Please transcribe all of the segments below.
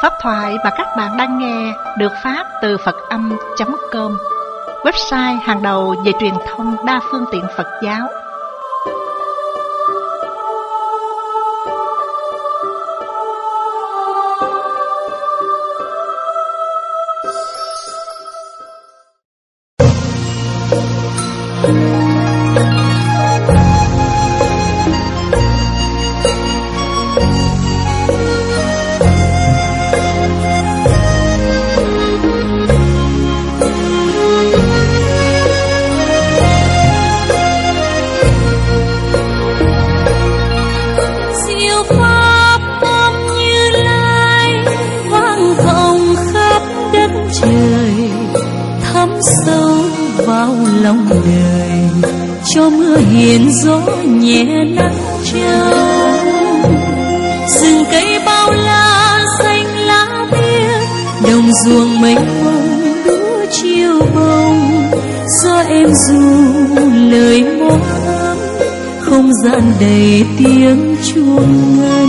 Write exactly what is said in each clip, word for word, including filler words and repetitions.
Pháp thoại mà các bạn đang nghe được phát từ Phật Âm chấm com, website hàng đầu về truyền thông đa phương tiện Phật giáo. Lòng đời cho mưa hiền gió nhẹ nắng trao, rừng cây bao la xanh lá biếc, đồng ruộng mênh mông lúa chiều bông, gió êm ru lời mõ ấm, không gian đầy tiếng chuông ngân.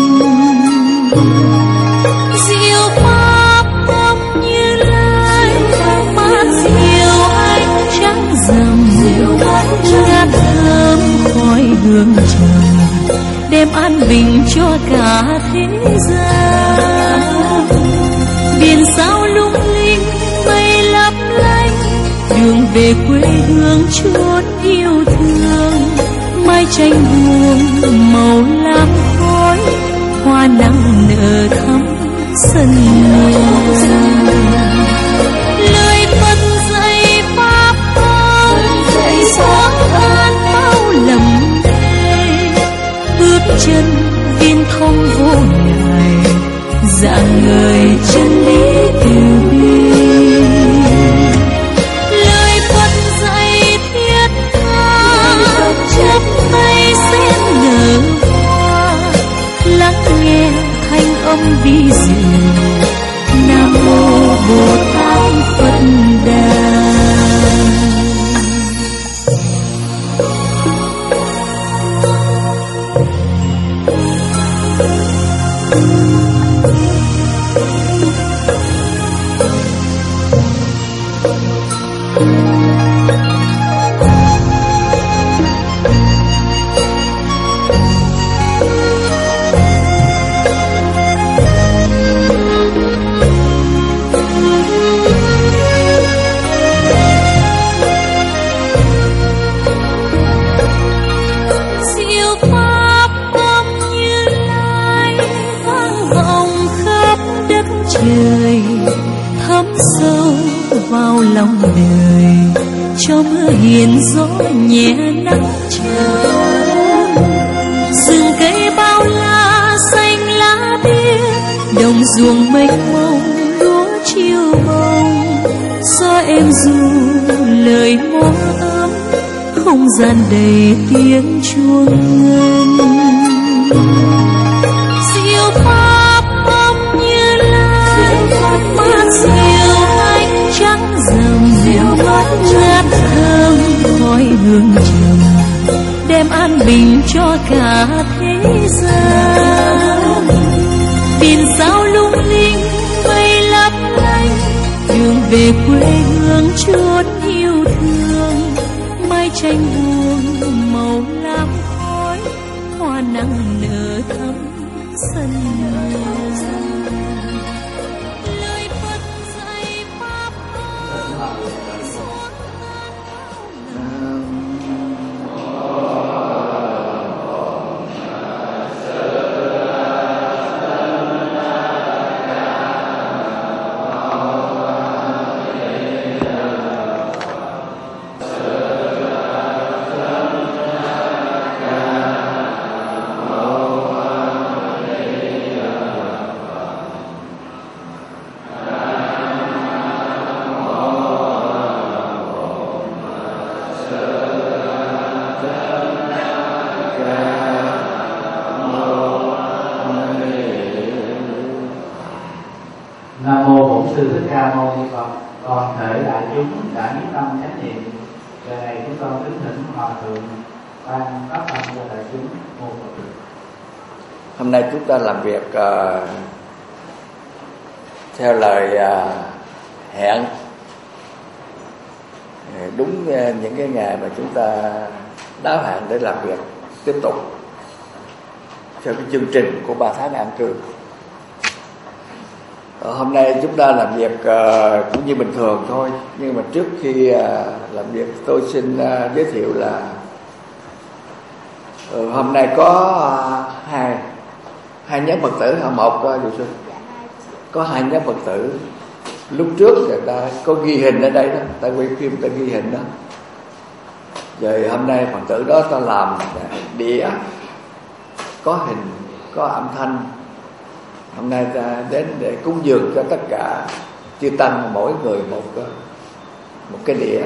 Diệu pháp âm như lai mát diệu anh trắng rằm, ngát thơm khói hương trầm, đem an bình cho cả thế gian. Biển sao lung linh mây lấp lánh, đường về quê hương chốn yêu thương. Mai tranh buông màu lam khói, hoa nắng nở thắm sân nhà. Lời Phật dạy pháp âm, dạy xóa tan bao lầm lê, bước chân viên thông vô ngại, dạng người chân lý từ bi. Lời Phật dạy thiết tha, chấp tay sen nở hoa, lắng nghe thanh âm vi diệu. Nam mô Bồ Tát Phật Đà. Trời thấm sâu vào lòng đời, cho mưa hiền gió nhẹ nắng trao, rừng cây bao la xanh lá biếc, đồng ruộng mênh mông lúa chiều bông, gió êm ru lời mõ ấm, không gian đầy tiếng chuông ngân. Diệu pháp âm như lai mát diệu anh trắng rằm, ngát thơm khói hương trầm, đem an bình cho cả thế gian. Biển sao lung linh mây lấp lánh, đường về quê hương chốn yêu thương. Mai tranh buông màu lam khói, hoa nắng nở thắm sân nhà. Sư Thích Ca Mâu Ni Phật. Toàn thể đại chúng đã nhất tâm chánh niệm. Giờ này chúng con kính thỉnh Hòa thượng ban pháp âm cho đại chúng mô Phật. Hôm nay chúng ta làm việc uh, theo lời à, hẹn đúng những cái ngày mà chúng ta đáo hạn để làm việc tiếp tục theo cái chương trình của ba tháng an cư. Hôm nay chúng ta làm việc uh, cũng như bình thường thôi, nhưng mà trước khi uh, làm việc tôi xin uh, giới thiệu là uh, hôm nay có uh, hai hai nhóm Phật tử, một uh, có hai nhóm Phật tử. Lúc trước người ta có ghi hình ở đây đó, ta quay phim ta ghi hình đó. Rồi hôm nay Phật tử đó ta làm đĩa có hình, có âm thanh. Hôm nay ta đến để cúng dường cho tất cả chư tăng, mỗi người một một cái đĩa.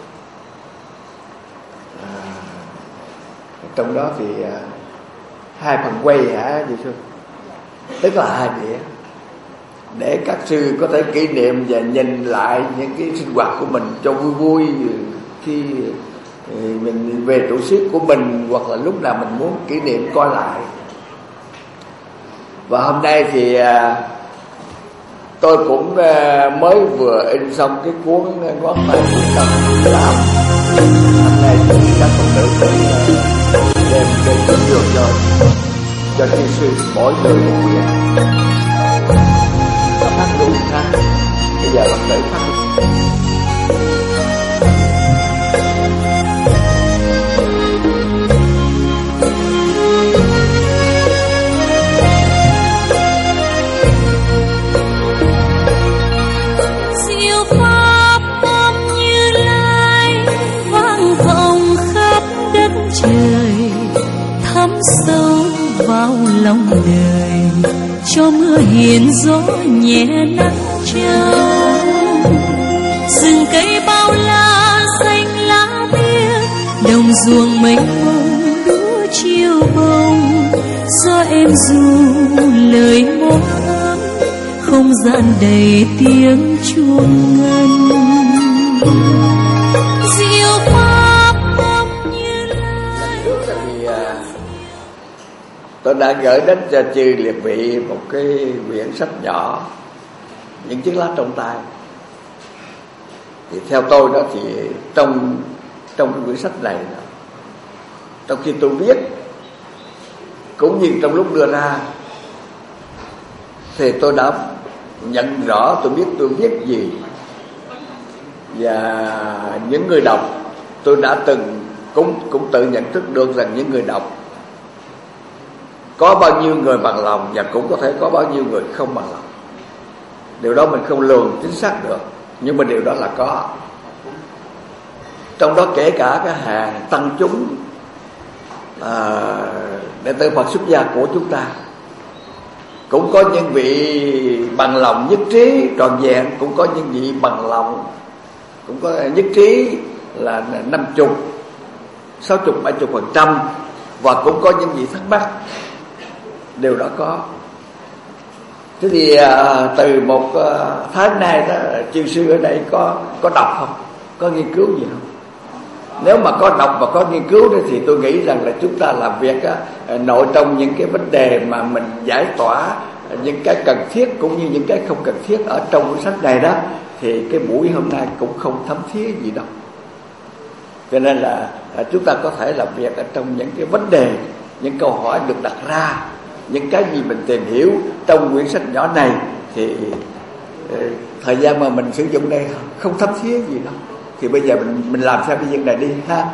À, trong đó thì hai phần quay hả chị Xuân? Tức là hai đĩa để các sư có thể kỷ niệm và nhìn lại những cái sinh hoạt của mình cho vui vui khi mình về tổ chức của mình, hoặc là lúc nào mình muốn kỷ niệm coi lại. Và hôm nay thì tôi cũng mới vừa in xong cái cuốn ngón tay của Tâm làm. Hôm nay thì các Phật tử cũng đem cái cúng dường cho cho chư sư mỗi người một quyển. Nó phát luôn ha. Bây giờ Phật tử phát luôn. Trời thấm sâu vào lòng đời, cho mưa hiền gió nhẹ nắng trong. Rừng cây bao la xanh lá biếc, đồng ruộng mênh mông đúa chiều bông. Gió êm ru lời mõ ấm, không gian đầy tiếng chuông ngân. Diệu tôi đã gửi đến cho chư liệt vị một cái quyển sách nhỏ, những chiếc lá trong tay. Thì theo tôi đó thì trong trong cái quyển sách này đó, trong khi tôi viết cũng như trong lúc đưa ra, thì tôi đã nhận rõ, tôi biết tôi viết gì. Và những người đọc, tôi đã từng cũng cũng tự nhận thức được rằng những người đọc có bao nhiêu người bằng lòng, và cũng có thể có bao nhiêu người không bằng lòng. Điều đó mình không lường chính xác được, nhưng mà điều đó là có. Trong đó kể cả cái hàng tăng chúng à, đệ tử Phật xuất gia của chúng ta, cũng có những vị bằng lòng nhất trí trọn vẹn, cũng có những vị bằng lòng cũng có nhất trí là năm chục, sáu chục, bảy chục phần trăm, và cũng có những vị thắc mắc. Điều đó có. Thế thì à, từ một à, tháng nay đó, chư sư ở đây có có đọc không? Có nghiên cứu gì không? Nếu mà có đọc và có nghiên cứu đó, thì tôi nghĩ rằng là chúng ta làm việc á, nội trong những cái vấn đề mà mình giải tỏa những cái cần thiết cũng như những cái không cần thiết ở trong cuốn sách này đó, thì cái buổi hôm nay cũng không thấm thía gì đâu. Cho nên là à, chúng ta có thể làm việc ở trong những cái vấn đề, những câu hỏi được đặt ra, những cái gì mình tìm hiểu trong quyển sách nhỏ này, thì thời gian mà mình sử dụng đây không thấm thía gì đâu. Thì bây giờ mình mình làm sao cái việc này đi ha.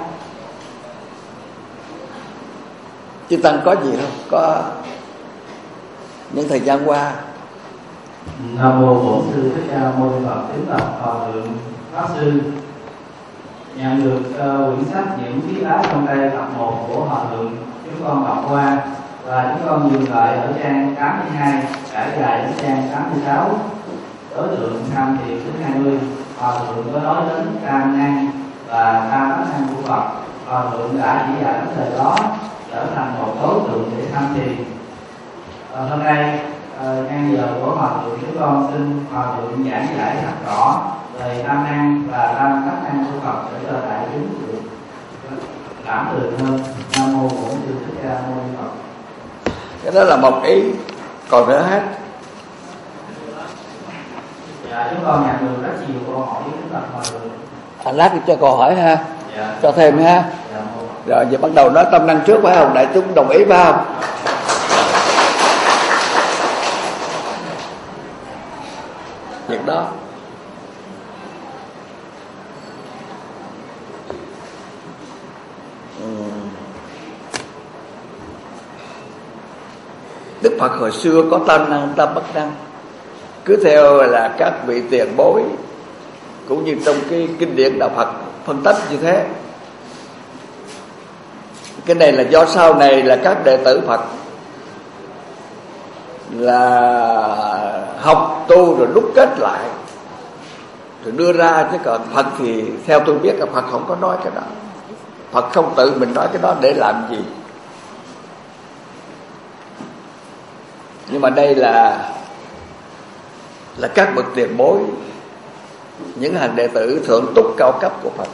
Chư tăng có gì không? Có những thời gian qua. Nam mô Bổn Sư Thích Ca Mâu Ni Phật. Kính bạch Hòa thượng Pháp sư, nhận được uh, quyển sách những chiếc lá trong tay tập một của Hòa thượng, chúng con đọc qua và chúng con dừng lại ở trang tám mươi hai, trải dài đến trang tám mươi sáu. Đối tượng tham thiền thứ hai mươi, Hòa thượng có nói đến tam năng và tam năng của Phật. Hòa thượng đã chỉ dạy vấn đề đó trở thành một đối tượng để tham thiền. À, hôm nay ngang giờ của Hòa thượng, chúng con xin Hòa thượng giảng giải thật rõ về tam năng và tam tác năng của Phật để cho đại chúng được cảm tưởng hơn. Nam mô Bổn Sư Thích Ca Mâu Ni Phật. Cái đó là một ý, còn nữa hết. Dạ, chúng con nhận được rất nhiều câu hỏi kính bạch hòa thượng. À, lát cho câu hỏi ha. Dạ. Cho thêm ha. Dạ. Rồi giờ bắt đầu nói tâm năng trước phải không? Đại chúng đồng ý phải không? Việc đó. Đức Phật hồi xưa có tam năng tam bất năng, cứ theo là các vị tiền bối cũng như trong cái kinh điển đạo Phật phân tích như thế. Cái này là do sau này là các đệ tử Phật là học tu rồi đúc kết lại rồi đưa ra, chứ còn Phật thì theo tôi biết là Phật không có nói cái đó. Phật không tự mình nói cái đó để làm gì. Nhưng mà đây là là các bậc tiền bối, những hàng đệ tử thượng túc cao cấp của Phật,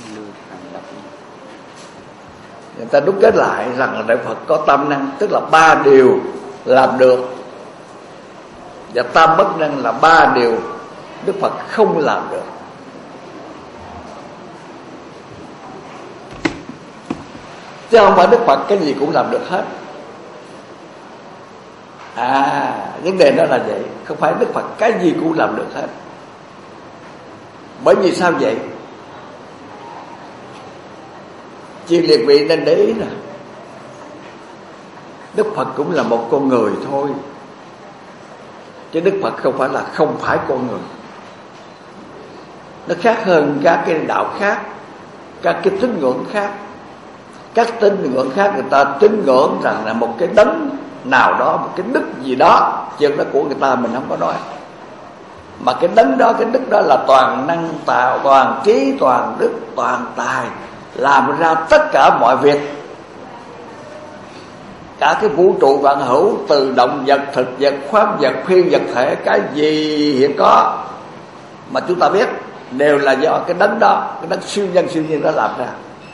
người ta đúc kết lại rằng là Đại Phật có tam năng, tức là ba điều làm được, và tam bất năng là ba điều Đức Phật không làm được. Chứ không phải Đức Phật cái gì cũng làm được hết. À, vấn đề đó là vậy. Không phải Đức Phật cái gì cũng làm được hết. Bởi vì sao vậy? Chị liệt vị nên để ý nè, Đức Phật cũng là một con người thôi, chứ Đức Phật không phải là không phải con người. Nó khác hơn các cái đạo khác, các cái tín ngưỡng khác. Các tín ngưỡng khác người ta tín ngưỡng rằng là một cái đấng nào đó, một cái đức gì đó, chuyện đó của người ta mình không có nói. Mà cái đấng đó, cái đức đó là toàn năng, tạo, toàn trí, toàn đức, toàn tài, làm ra tất cả mọi việc. Cả cái vũ trụ vạn hữu, từ động vật, thực vật, khoáng vật, phi vật thể, cái gì hiện có mà chúng ta biết đều là do cái đấng đó, cái đấng siêu nhân siêu nhiên đó làm ra.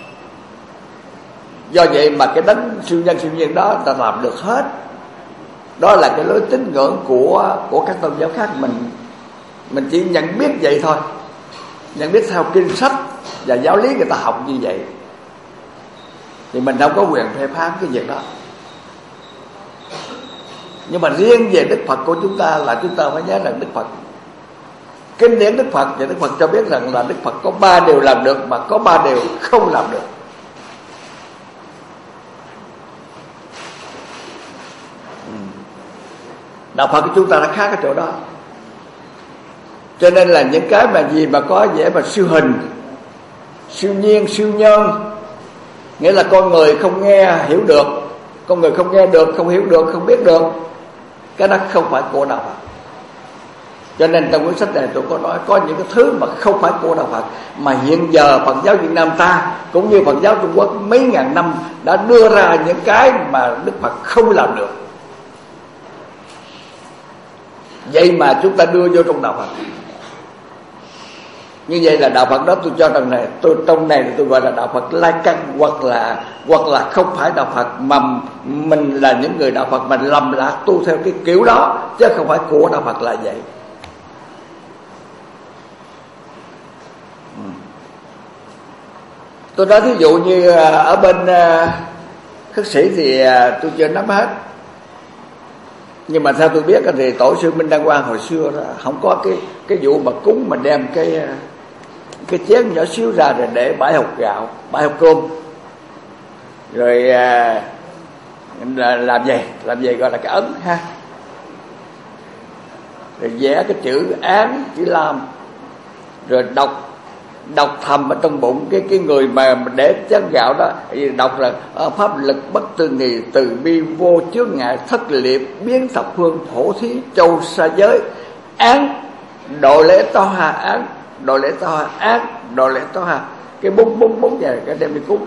Do vậy mà cái đấng siêu nhân siêu nhiên đó ta làm được hết. Đó là cái lối tín ngưỡng của của các tôn giáo khác. Mình mình chỉ nhận biết vậy thôi, nhận biết theo kinh sách và giáo lý người ta học như vậy, thì mình đâu có quyền phê phán cái việc đó. Nhưng mà riêng về Đức Phật của chúng ta là chúng ta phải nhớ rằng Đức Phật, kinh điển Đức Phật và Đức Phật cho biết rằng là Đức Phật có ba điều làm được, mà có ba điều không làm được. Đạo Phật của chúng ta đã khác ở chỗ đó. Cho nên là những cái mà gì mà có vẻ mà siêu hình, siêu nhiên, siêu nhân, nghĩa là con người không nghe hiểu được, con người không nghe được, không hiểu được, không biết được, cái đó không phải của đạo Phật. Cho nên trong cuốn sách này tôi có nói có những cái thứ mà không phải của đạo Phật, mà hiện giờ Phật giáo Việt Nam ta cũng như Phật giáo Trung Quốc mấy ngàn năm đã đưa ra những cái mà Đức Phật không làm được. Vậy mà chúng ta đưa vô trong đạo Phật. Như vậy là đạo Phật đó tôi cho rằng này, tôi trong này tôi gọi là đạo Phật lai căn, hoặc là hoặc là không phải đạo Phật, mà mình là những người đạo Phật mà lầm lạc tu theo cái kiểu đó, chứ không phải của đạo Phật là vậy. Tôi nói thí dụ như ở bên khất sĩ thì tôi chưa nắm hết, nhưng mà theo tôi biết thì tổ sư Minh Đăng Quang hồi xưa đó không có cái cái vụ mà cúng mà đem cái cái chén nhỏ xíu ra rồi để bãi hột gạo, bãi hột cơm, rồi à, làm gì làm gì gọi là cái ấn ha, rồi vẽ cái chữ án, chữ lam, rồi đọc đọc thầm ở trong bụng cái cái người mà để chén gạo đó, đọc là pháp lực bất tư nghì, từ bi vô chướng ngại, thất liệt biến thập phương, phổ thí châu sa giới, án độ lễ to hà, án độ lễ to hà, án độ lễ to hà, cái bốn bốn bốn giờ cái đem đi cúng.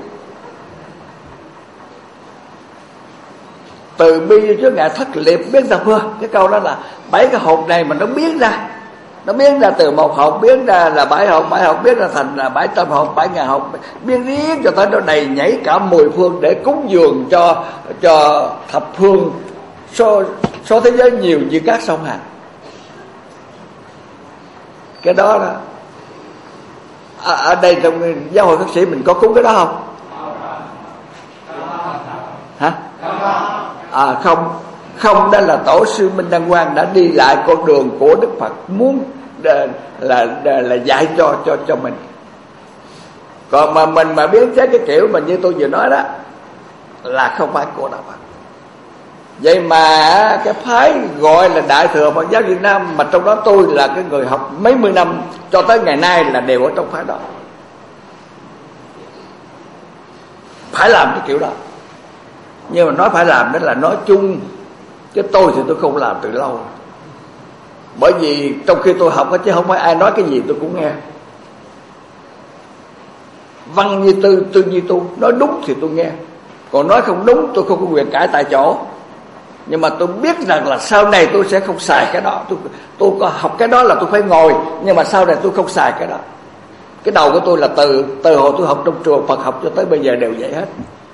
Từ bi vô chướng ngại, thất liệt biến thập phương, cái câu đó là bảy cái hộp này mà nó biến ra, nó biến ra từ một hộp biến ra là bảy hộp, bảy hộp biến ra thành là bảy trăm hộp, bảy ngàn hộp, biến riết cho tới nó đầy nhảy cả mười phương để cúng dường cho cho thập phương, số số thế giới nhiều như các sông Hàn. Cái đó đó ở, ở đây trong giáo hội khất sĩ mình có cúng cái đó không? Hả? À không, không, đó là tổ sư Minh Đăng Quang đã đi lại con đường của Đức Phật, muốn là là, là, là dạy cho cho cho mình. Còn mà mình mà biến chế cái kiểu mà như tôi vừa nói đó là không phải của đạo Phật. Vậy mà cái phái gọi là Đại thừa Phật giáo Việt Nam, mà trong đó tôi là cái người học mấy mươi năm cho tới ngày nay là đều ở trong phái đó, phải làm cái kiểu đó. Nhưng mà nói phải làm đó là nói chung, chứ tôi thì tôi không làm từ lâu. Bởi vì trong khi tôi học chứ không phải ai nói cái gì tôi cũng nghe. Văn như tư, tư như tu, nói đúng thì tôi nghe, còn nói không đúng tôi không có quyền cãi tại chỗ. Nhưng mà tôi biết rằng là sau này tôi sẽ không xài cái đó. Tôi, tôi có học cái đó là tôi phải ngồi, nhưng mà sau này tôi không xài cái đó. Cái đầu của tôi là từ từ hồi tôi học trong trường Phật học cho tới bây giờ đều vậy hết.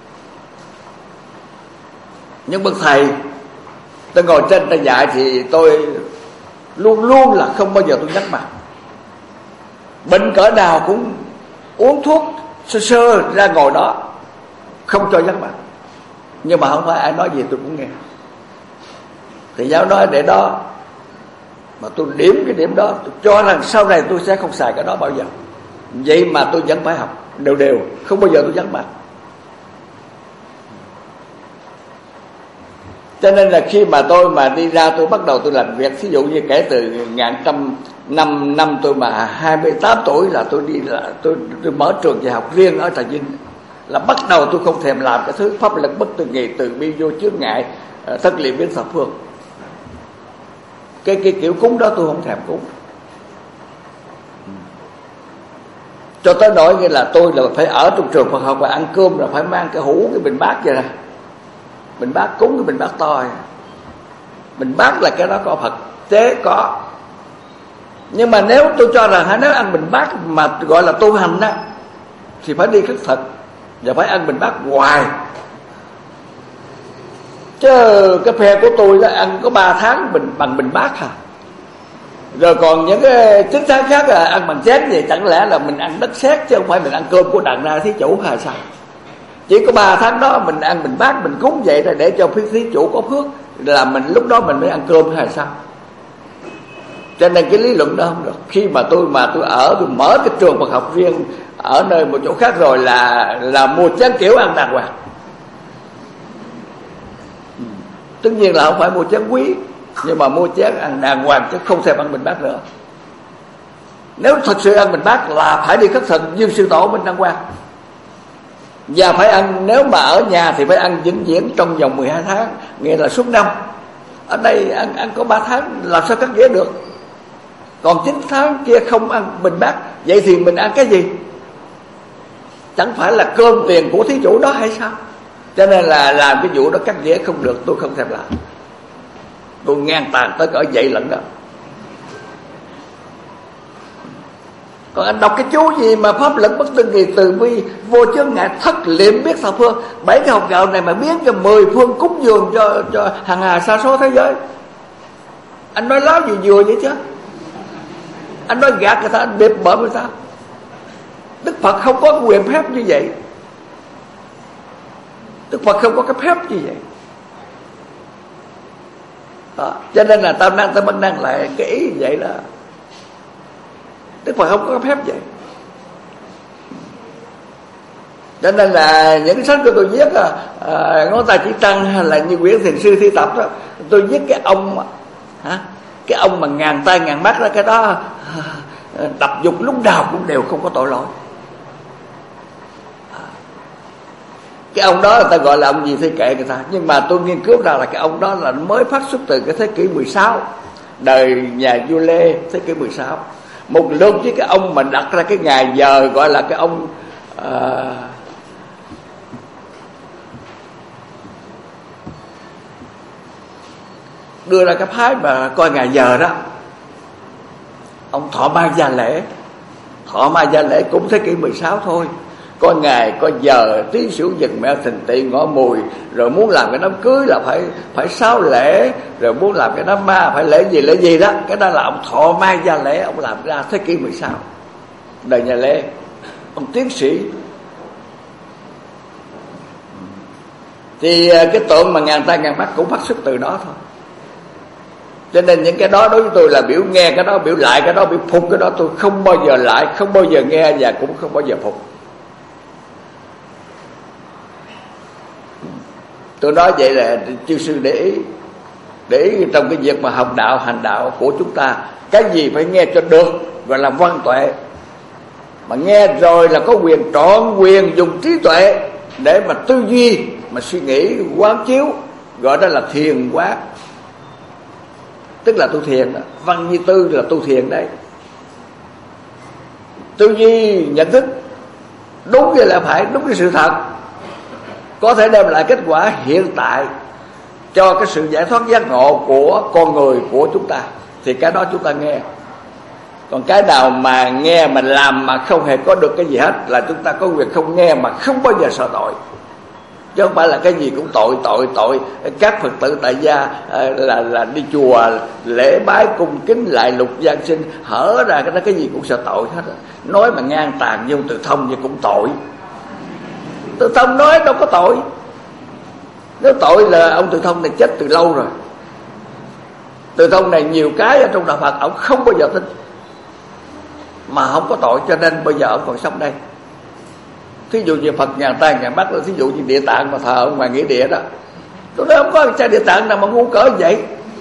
Nhưng bậc thầy tôi ngồi trên ta dạy thì tôi luôn luôn là không bao giờ tôi nhắc mặt. Bệnh cỡ nào cũng uống thuốc sơ sơ ra ngồi đó, không cho nhắc mặt. Nhưng mà không phải ai nói gì tôi cũng nghe. Thì giáo nói để đó, mà tôi điểm cái điểm đó, tôi cho rằng sau này tôi sẽ không xài cái đó bao giờ. Vậy mà tôi vẫn phải học đều đều, không bao giờ tôi nhắc mặt. Cho nên là khi mà tôi mà đi ra tôi bắt đầu tôi làm việc, ví dụ như kể từ ngàn trăm năm năm tôi mà hai mươi tám tuổi là tôi đi là tôi, tôi mở trường dạy học riêng ở Trà Vinh, là bắt đầu tôi không thèm làm cái thứ pháp lực bất tư nghị, từ bi vô chướng ngại, thất liệm biến thập phương. Cái cái kiểu cúng đó tôi không thèm cúng. Cho tới nỗi như là tôi là phải ở trong trường Phật học và ăn cơm là phải mang cái hũ, cái bình bát vậy nè, bình bát cúng cái bình bát to. Bình bát là cái đó có Phật tế có. Nhưng mà nếu tôi cho rằng nếu ăn bình bát mà gọi là tu hành á thì phải đi khất thực và phải ăn bình bát hoài. Chứ cái phe của tôi là ăn có ba tháng bình bằng bình bát à. Rồi còn những cái chín tháng khác là ăn bằng chén, vậy chẳng lẽ là mình ăn đất sét chứ không phải mình ăn cơm của đặng ra thí chủ hay sao? Chỉ có ba tháng đó mình ăn bình bát, mình cúng vậy để cho phía thí chủ có phước, là mình lúc đó mình mới ăn cơm hay sao? Cho nên cái lý luận đó không được. Khi mà tôi mà tôi ở tôi mở cái trường Phật học riêng ở nơi một chỗ khác rồi là là mua chén kiểu ăn đàng hoàng. Tất nhiên là không phải mua chén quý, nhưng mà mua chén ăn đàng hoàng chứ không thể ăn bình bát nữa. Nếu thật sự ăn bình bát là phải đi khất thực như sư tổ Minh Đăng Quang. Và phải ăn, nếu mà ở nhà thì phải ăn vĩnh viễn trong vòng mười hai tháng, nghĩa là suốt năm. Ở đây ăn ăn có ba tháng làm sao cắt nghĩa được. Còn chín tháng kia không ăn bình bát, vậy thì mình ăn cái gì? Chẳng phải là cơm tiền của thí chủ đó hay sao? Cho nên là làm cái vụ đó cắt nghĩa không được, tôi không thèm làm. Tôi ngang tàn tới cỡ vậy lẫn đó. Còn anh đọc cái chú gì mà pháp lực bất tư nghị, từ bi vô chướng ngại, thất liệm biết thập phương, bảy cái hột gạo này mà biến cho mười phương cúng dường cho cho hàng hà sa số thế giới. Anh nói láo gì vừa vậy chứ? Anh nói gạt người ta, anh điệp bợm người ta. Đức Phật không có quyền phép như vậy. Đức Phật không có cái phép như vậy. Đó. Cho nên là tam năng tam bất năng lại cái ý như vậy đó. Đức Phật không có phép vậy. Cho nên là những cái sách của tôi viết à, à, ngón tay chỉ trăng hay là như quyển thiền sư thi tập đó, tôi viết cái ông hả, cái ông mà ngàn tay ngàn mắt đó, cái đó à, tập dục lúc nào cũng đều không có tội lỗi. Cái ông đó người ta gọi là ông gì thì kệ người ta. Nhưng mà tôi nghiên cứu ra là cái ông đó là mới phát xuất từ cái thế kỷ mười sáu, đời nhà vua Lê thế kỷ mười sáu. Một lúc với cái ông mà đặt ra cái ngày giờ gọi là cái ông uh, đưa ra cái phái mà coi ngày giờ đó, ông Thọ Mai Gia Lễ. Thọ Mai Gia Lễ cũng thế kỷ mười sáu thôi. có ngày có giờ, tí xỉu giật mẹ thìn tỵ ngõ mùi, rồi muốn làm cái đám cưới là phải phải sáu lễ, rồi muốn làm cái đám ma phải lễ gì lễ gì đó. Cái đó là ông Thọ Mai Gia Lễ, ông làm ra thế kỷ mười sáu, đời nhà Lê, ông tiến sĩ. Thì cái tượng mà ngàn tay ngàn mắt cũng phát xuất từ đó thôi. Cho nên những cái đó đối với tôi là biểu nghe cái đó, biểu lại cái đó, biểu phục cái đó. Tôi không bao giờ lại, không bao giờ nghe và cũng không bao giờ phục. Tôi nói vậy là chư sư để ý, để ý trong cái việc mà học đạo hành đạo của chúng ta, cái gì phải nghe cho được, gọi là văn tuệ. Mà nghe rồi là có quyền trọn quyền dùng trí tuệ để mà tư duy, mà suy nghĩ quán chiếu, gọi đó là thiền quán, tức là tu thiền đó. Văn như tư là tu thiền đấy. Tư duy nhận thức đúng như là phải đúng cái sự thật, có thể đem lại kết quả hiện tại cho cái sự giải thoát giác ngộ của con người của chúng ta, thì cái đó chúng ta nghe. Còn cái nào mà nghe mà làm mà không hề có được cái gì hết là chúng ta có quyền không nghe mà không bao giờ sợ tội. Chứ không phải là cái gì cũng tội tội tội. Các Phật tử tại gia là là đi chùa lễ bái cung kính lại lục gian sinh, hở ra cái đó cái gì cũng sợ tội hết. Nói mà ngang tàn như ông Từ Thông thì cũng tội. Từ Thông nói đâu có tội. Nếu tội là ông Từ Thông này chết từ lâu rồi. Từ Thông này nhiều cái ở trong đạo Phật ông không bao giờ tin, mà không có tội, cho nên bây giờ ông còn sống đây. Thí dụ như Phật ngàn tay ngàn mắt, thí dụ như Địa Tạng mà thờ ông ngoài nghĩa địa đó, tôi nói không có cha Địa Tạng nào mà ngu cỡ vậy,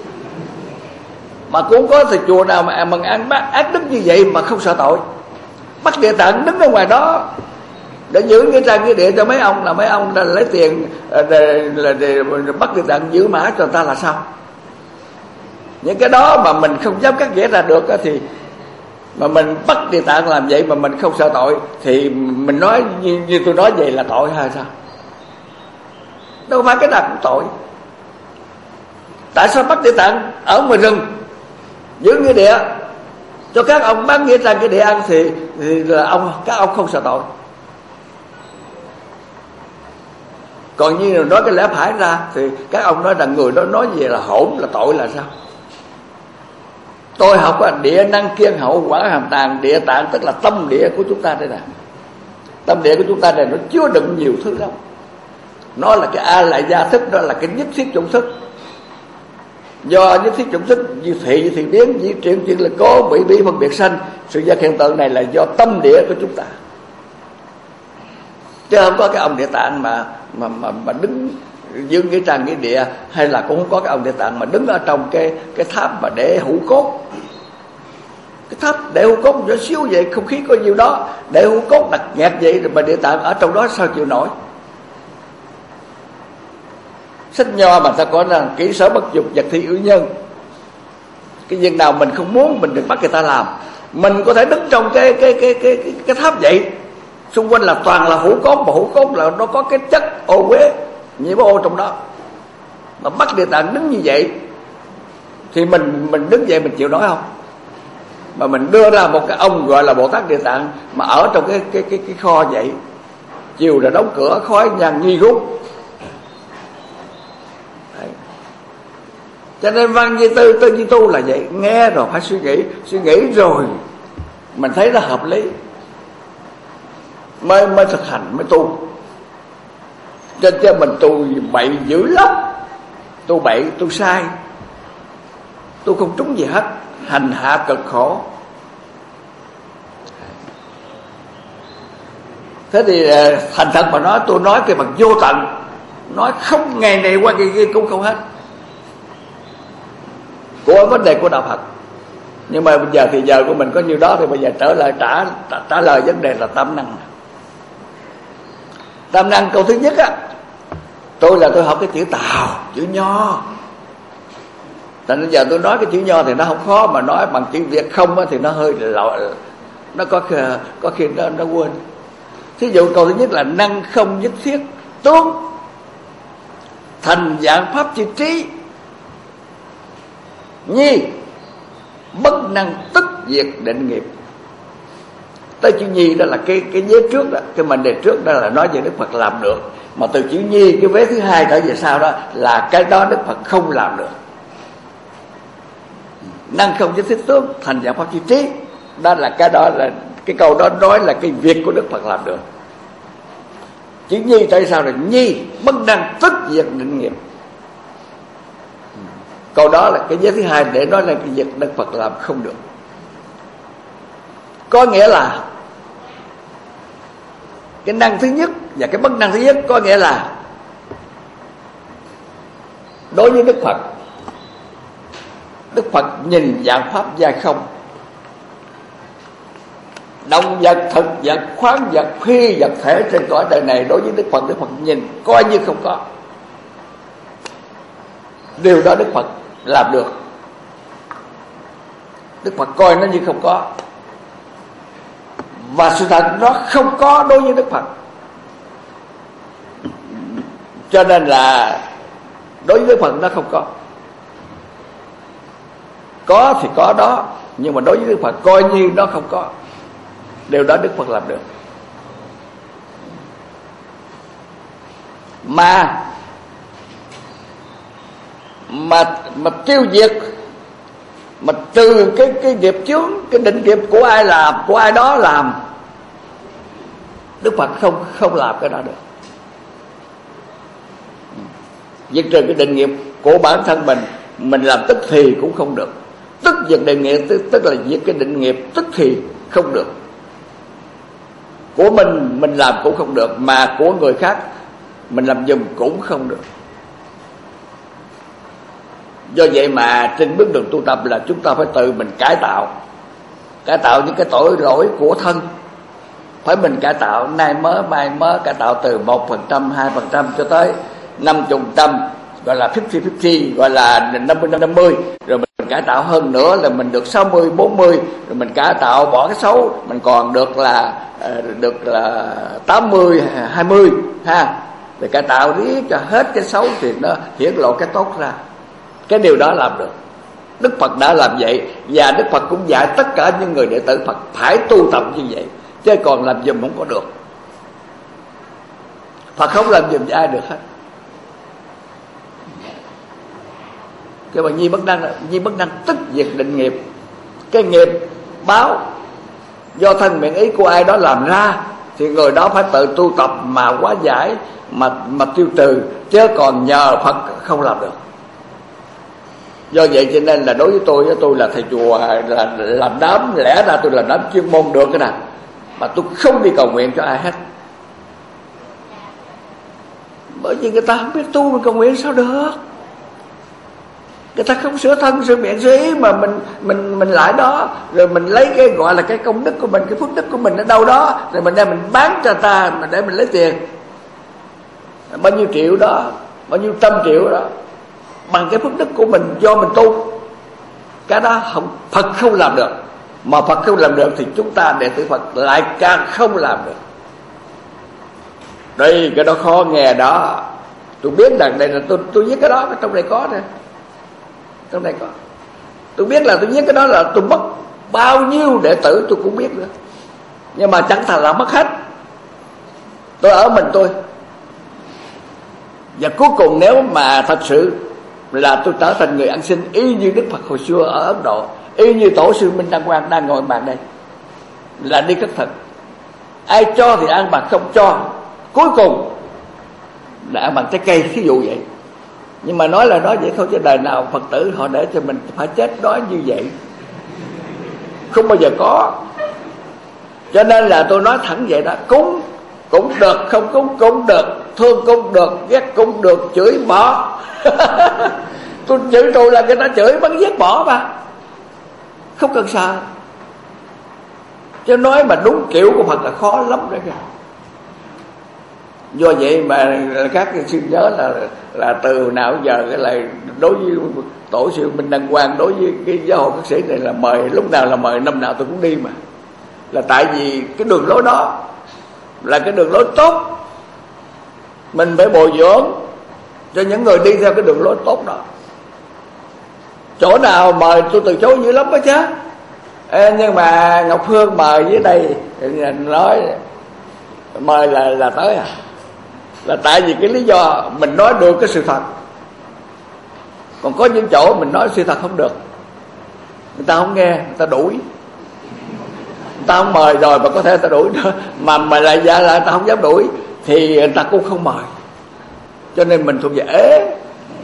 mà cũng có thầy chùa nào mà mà ăn bác ác đức như vậy mà không sợ tội. Bắt Địa Tạng đứng ở ngoài đó để giữ nghĩa trang nghĩa địa cho mấy ông, là mấy ông đã lấy tiền để, để, để, để bắt Địa Tạng giữ mã cho người ta là sao? Những cái đó mà mình không dám cắt nghĩa ra được thì mà mình bắt Địa Tạng làm vậy mà mình không sợ tội, thì mình nói như, như tôi nói vậy là tội hay sao? Đâu phải cái nào cũng tội. Tại sao bắt Địa Tạng ở ngoài rừng giữ nghĩa địa cho các ông bán nghĩa trang nghĩa địa ăn thì, thì là ông các ông không sợ tội? Còn như nói cái lẽ phải ra thì các ông nói rằng người đó nói gì là hỗn là tội là sao? Tôi học là địa năng kiên hậu quả hàm tàng. Địa tạng tức là tâm địa của chúng ta đây nè. Tâm địa của chúng ta này nó chứa đựng nhiều thứ lắm. Nó là cái a lại gia thức, đó là cái nhất thiết chủng thức. Do nhất thiết chủng thức như thị, như thị biến, như chuyện chuyện là có bị bí phân biệt sanh. Sự vật hiện tượng này là do tâm địa của chúng ta, chứ không có cái ông Địa Tạng mà mà mà, mà đứng dưới nghĩa trang nghĩa địa, hay là cũng không có cái ông Địa Tạng mà đứng ở trong cái cái tháp mà để hũ cốt. Cái tháp để hũ cốt nhỏ xíu vậy, không khí có nhiêu đó, để hũ cốt đặt nhạt vậy, rồi mà Địa Tạng ở trong đó sao chịu nổi? Sách Nho mà ta có là kỹ sở bất dục vật thi ưu nhân. Cái việc nào mình không muốn mình đừng bắt người ta làm. Mình có thể đứng trong cái cái cái cái cái, cái tháp vậy, xung quanh là toàn là hũ cốt, mà hũ cốt là nó có cái chất ô uế, nhiễm ô trong đó, mà bắt Địa Tạng đứng như vậy thì mình mình đứng vậy mình chịu nói không? Mà mình đưa ra một cái ông gọi là Bồ Tát Địa Tạng mà ở trong cái cái cái, cái kho vậy, chiều là đóng cửa, khói nhang nghi ngút. Cho nên văn như tư, tư như tu là vậy. Nghe rồi phải suy nghĩ, suy nghĩ rồi mình thấy nó hợp lý mới mới thực hành, mới tu. Trên cho mình tu bậy dữ lắm, tu bậy, tu sai, tu không trúng gì hết, hành hạ cực khổ. Thế thì thành thật mà nói, tôi nói cái bằng vô tận, nói không ngày này qua ngày kia cũng không hết của vấn đề của đạo Phật. Nhưng mà bây giờ thì giờ của mình có nhiêu đó, thì bây giờ trở lại trả trả, trả lời vấn đề là tam năng. Tam năng câu thứ nhất á, tôi là tôi học cái chữ Tào, chữ Nho. Thành bây giờ tôi nói cái chữ Nho thì nó không khó, mà nói bằng chữ Việt không á thì nó hơi lọ, nó có có khi nó nó quên. Thí dụ câu thứ nhất là năng không nhất thiết tướng, thành dạng pháp chữ trí, nhi bất năng tức diệt định nghiệp. Tới chữ nhi đó là cái cái vế trước đó, cái mệnh đề trước đó là nói về Đức Phật làm được. Mà từ chữ nhi cái vế thứ hai trở về sau đó là cái đó Đức Phật không làm được. Năng không với thiết tướng thành dạng pháp chi trí, đó là cái đó là cái câu đó nói là cái việc của Đức Phật làm được. Chữ nhi tại sao là nhi bất năng tức diệt định nghiệp. Câu đó là cái vế thứ hai để nói là cái việc Đức Phật làm không được. Có nghĩa là cái năng thứ nhất và cái bất năng thứ nhất, có nghĩa là đối với Đức Phật, Đức Phật nhìn dạng pháp giai không, động vật, thực vật, khoáng vật, phi vật thể trên cõi đời này, đối với Đức Phật, Đức Phật nhìn coi như không có. Điều đó Đức Phật làm được. Đức Phật coi nó như không có. Và sự thật nó không có đối với Đức Phật. Cho nên là đối với Đức Phật nó không có. Có thì có đó, nhưng mà đối với Đức Phật coi như nó không có. Điều đó Đức Phật làm được. Mà Mà mà tiêu diệt, mà từ cái cái nghiệp chướng, cái định nghiệp của ai làm, của ai đó làm, Đức Phật không không làm cái đó được. Diệt trừ cái định nghiệp của bản thân mình, mình làm tức thì cũng không được. Tức diệt định nghiệp tức, tức là diệt cái định nghiệp tức thì không được. Của mình mình làm cũng không được, mà của người khác mình làm giùm cũng không được. Do vậy mà trên bước đường tu tập là chúng ta phải tự mình cải tạo. Cải tạo những cái tội lỗi của thân, phải mình cải tạo, nay mớ mai mớ, cải tạo từ một phần trăm, hai phần trăm cho tới năm mươi phần trăm, gọi là năm mươi năm mươi, gọi là năm mươi năm mươi. Rồi mình cải tạo hơn nữa là mình được sáu mươi bốn mươi. Rồi mình cải tạo bỏ cái xấu, mình còn được là được là tám mươi hai mươi ha. Rồi cải tạo riết cho hết cái xấu thì nó hiển lộ cái tốt ra. Cái điều đó làm được. Đức Phật đã làm vậy, và Đức Phật cũng dạy tất cả những người đệ tử Phật phải tu tập như vậy, chứ còn làm giùm không có được. Phật không làm giùm cho ai được hết. Cái mà nhi bất năng, nhi bất năng tức diệt định nghiệp. Cái nghiệp báo do thân miệng ý của ai đó làm ra, thì người đó phải tự tu tập mà hóa giải, mà mà tiêu trừ, chứ còn nhờ Phật không làm được. Do vậy cho nên là đối với tôi, tôi là thầy chùa, là làm đám, lẽ ra tôi làm đám chuyên môn được cái nào, mà tôi không đi cầu nguyện cho ai hết. Bởi vì người ta không biết tu mình cầu nguyện sao được. Người ta không sửa thân sửa miệng sửa ý, mà mình mình mình lại đó, rồi mình lấy cái gọi là cái công đức của mình, cái phước đức của mình ở đâu đó, rồi mình đem mình bán cho ta mà để mình lấy tiền. Bao nhiêu triệu đó, bao nhiêu trăm triệu đó, bằng cái phước đức của mình do mình tu. Cái đó không, Phật không làm được. Mà Phật không làm được thì chúng ta đệ tử Phật lại càng không làm được. Đây, cái đó khó nghe đó. Tôi biết rằng đây là tôi tôi viết cái đó, trong này có nè. Trong này có. Tôi biết là tôi viết cái đó là tôi mất bao nhiêu đệ tử tôi cũng biết nữa. Nhưng mà chẳng thà là mất hết. Tôi ở mình tôi. Và cuối cùng nếu mà thật sự là tôi trở thành người ăn xin y như Đức Phật hồi xưa ở Ấn Độ, y như Tổ sư Minh Đăng Quang đang ngồi bàn đây, là đi khất thực. Ai cho thì ăn, mà không cho cuối cùng là ăn bằng trái cây, thí dụ vậy. Nhưng mà nói là nói vậy thôi, chứ đời nào Phật tử họ để cho mình phải chết đói như vậy không bao giờ có. Cho nên là tôi nói thẳng vậy đó. Cúng cũng được, không cúng cũng được, thương cũng được, ghét cũng được, chửi bỏ. Tôi chửi tôi là người ta chửi bắn ghét bỏ mà, không cần sợ. Chứ nói mà đúng kiểu của Phật là khó lắm đấy kìa. Do vậy mà các sư nhớ là là từ nào giờ cái này đối với Tổ sư Minh Đăng Quang, đối với cái giáo hội các sĩ này là mời, lúc nào là mời, năm nào tôi cũng đi mà. Là tại vì cái đường lối đó là cái đường lối tốt, mình phải bồi dưỡng cho những người đi theo cái đường lối tốt đó. Chỗ nào mời tôi từ chối dữ lắm đó chứ. Ê, nhưng mà Ngọc Phương mời dưới đây nói mời là là tới à? Là tại vì cái lý do mình nói được cái sự thật, còn có những chỗ mình nói sự thật không được, người ta không nghe, người ta đuổi, người ta không mời rồi mà có thể người ta đuổi nữa, mà mà lại dạ lại người ta không dám đuổi thì người ta cũng không mời, cho nên mình thuộc về ế.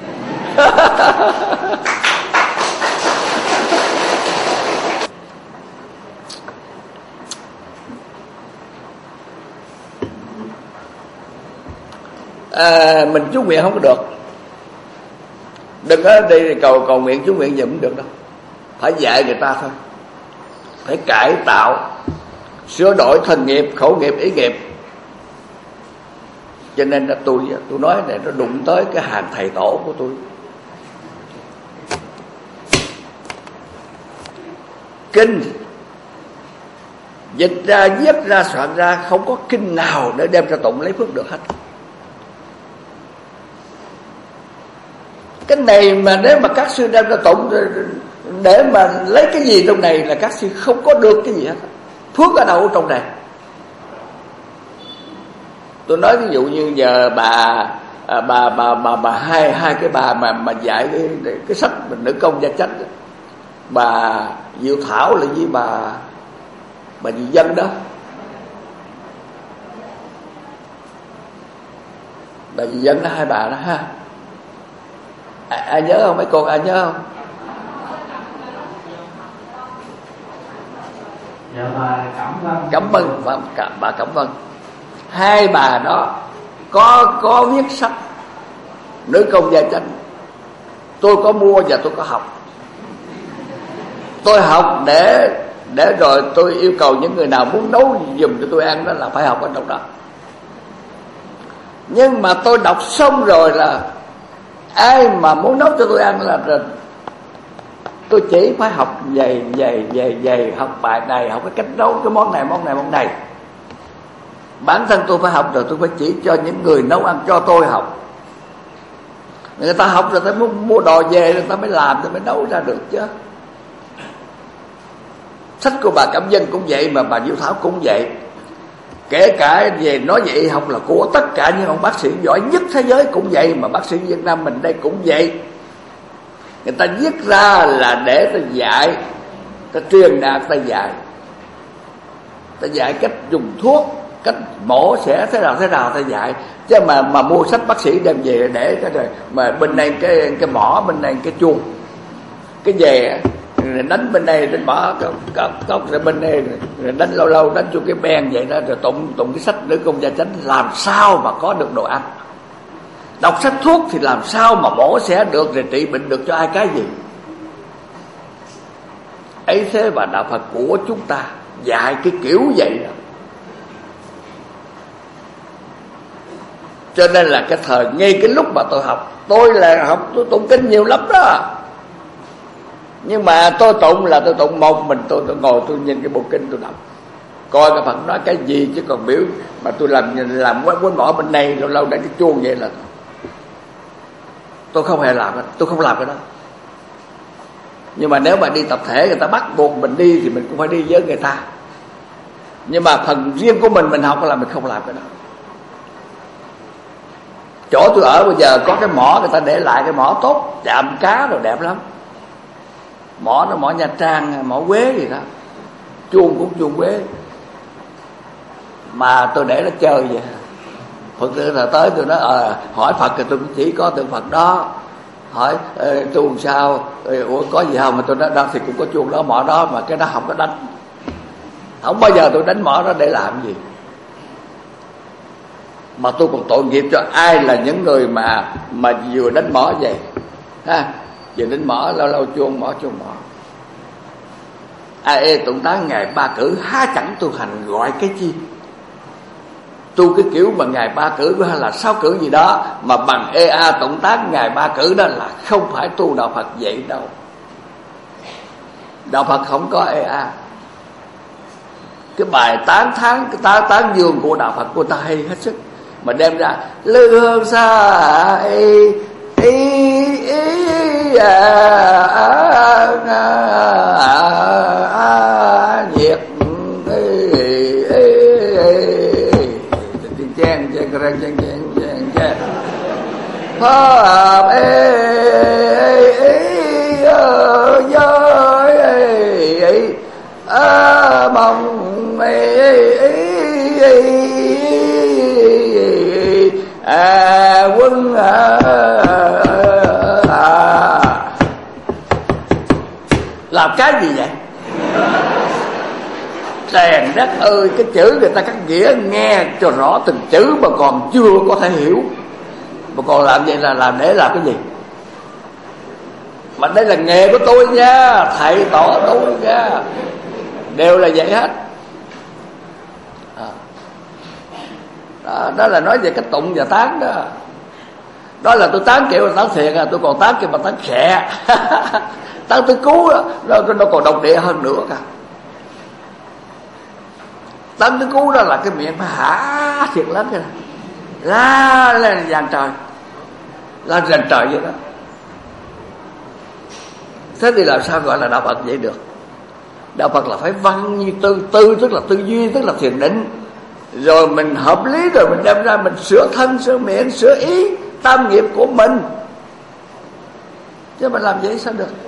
À, mình chú nguyện không có được, đừng có đi cầu cầu nguyện chú nguyện gì cũng được đâu, phải dạy người ta thôi, phải cải tạo, sửa đổi thân nghiệp, khẩu nghiệp, ý nghiệp. Cho nên là tôi tôi nói này nó đụng tới cái hàng thầy tổ của tôi. Kinh dịch ra, viết ra, soạn ra, không có kinh nào để đem ra tụng lấy phước được hết. Cái này mà nếu mà các sư đem ra tụng để mà lấy cái gì trong này là các sư không có được cái gì hết. Phước ở đâu trong này? Tôi nói ví dụ như giờ bà bà bà bà, bà, bà hai hai cái bà mà mà dạy cái cái sách Nữ Công Gia Chánh, bà Diệu Thảo là với bà bà Diệu Dân đó, bà Diệu Dân đó, hai bà đó ha. À, ai nhớ không mấy cô, ai nhớ không? Dạ bà Cẩm Vân. Cẩm Vân, bà, bà Cẩm Vân. Hai bà đó có có viết sách Nữ Công Gia Chánh. Tôi có mua và tôi có học. Tôi học để để rồi tôi yêu cầu những người nào muốn nấu giùm cho tôi ăn đó là phải học ở trong đó. Nhưng mà tôi đọc xong rồi là ai mà muốn nấu cho tôi ăn là, là tôi chỉ phải học về về về về học bài này, học cái cách nấu cái món này món này món này. Bản thân tôi phải học rồi tôi phải chỉ cho những người nấu ăn cho tôi học. Người ta học rồi ta muốn mua đồ về người ta mới làm, ta mới nấu ra được chứ. Sách của bà Cẩm Vân cũng vậy, mà bà Diệu Thảo cũng vậy. Kể cả về nói về y học là của tất cả những ông bác sĩ giỏi nhất thế giới cũng vậy, mà bác sĩ Việt Nam mình đây cũng vậy. Người ta viết ra là để ta dạy, ta truyền đạt, ta dạy, ta dạy cách dùng thuốc, cách mổ xẻ thế nào thế nào ta dạy. Chứ mà mà mua sách bác sĩ đem về để cái rồi mà bên này cái cái mỏ, bên này cái chuông, cái về đánh bên đây đánh bỏ cốc cốc rồi bên đây rồi đánh lâu lâu đánh cho cái ben vậy đó, rồi tụng tụng cái sách Nữ Công Gia Chánh, làm sao mà có được đồ ăn. Đọc sách thuốc thì làm sao mà mổ xẻ được rồi trị bệnh được cho ai cái gì. Ấy thế mà đạo Phật của chúng ta dạy cái kiểu vậy đó. Cho nên là cái thời ngay cái lúc mà tôi học, tôi là học tôi tụng kinh nhiều lắm đó. Nhưng mà tôi tụng là tôi tụng một mình tôi, tôi ngồi tôi nhìn cái bộ kinh tôi đọc, coi cái Phật nói cái gì, chứ còn biểu mà tôi làm làm quên quên bỏ bên này lâu lâu đánh cái chuông vậy là tôi không hề làm, tôi không làm cái đó. Nhưng mà nếu mà đi tập thể người ta bắt buộc mình đi thì mình cũng phải đi với người ta. Nhưng mà phần riêng của mình mình học là mình không làm cái đó. Chỗ tôi ở bây giờ có cái mỏ, người ta để lại cái mỏ tốt, chạm cá rồi đẹp lắm. Mỏ nó mỏ Nha Trang, mỏ Quế gì đó, chuông cũng chuông Quế. Mà tôi để nó chơi vậy. Phật tử là tới tôi nói ờ, hỏi Phật thì tôi cũng chỉ có tượng Phật đó. Hỏi chuông sao, ủa có gì không, mà tôi nói đó thì cũng có chuông đó, mỏ đó, mà cái đó không có đánh. Không bao giờ tôi đánh mỏ đó để làm gì. Mà tôi còn tội nghiệp cho ai là những người mà mà vừa đánh mỏ vậy ha, vừa đánh mỏ lâu lâu chuông mỏ chuông mỏ. Ai ê tụng tán ngày ba cử há chẳng tu hành gọi cái chi. Tu cái kiểu mà ngày ba cử hay là sáu cử gì đó mà bằng ê a tụng tán ngày ba cử đó là không phải tu đạo Phật vậy đâu. Đạo Phật không có ê a. Cái bài tán thán, cái tán tán dương của đạo Phật của ta hay hết sức, mà đem ra lư hương xa ý ý ý à, à, à, à, à, pháp ê giới mong à quân à, à. Làm cái gì vậy? Trời đất ơi, cái chữ người ta cắt nghĩa nghe cho rõ từng chữ mà còn chưa có thể hiểu, mà còn làm vậy là làm để làm cái gì? Mà đây là nghề của tôi nha, thầy tỏ tôi nha, đều là vậy hết. À. Đó, đó là nói về cái tụng và tán đó. Đó là tôi tán kiểu là tán thiệt à, tôi còn tán kiểu mà tán khẹ. Tán tư cứu đó, nó, nó còn độc địa hơn nữa cả. Tán tư cứu đó là cái miệng phải hả thiệt lắm cái này, la lên dàn trời, la dàn trời vậy đó. Thế thì làm sao gọi là đạo Phật vậy được? Đạo Phật là phải văn như tư, tư tức là tư duy, tức là thiền định. Rồi mình hợp lý, rồi mình đem ra mình sửa thân, sửa miệng, sửa ý, tam nghiệp của mình. Chứ mình làm vậy sao được?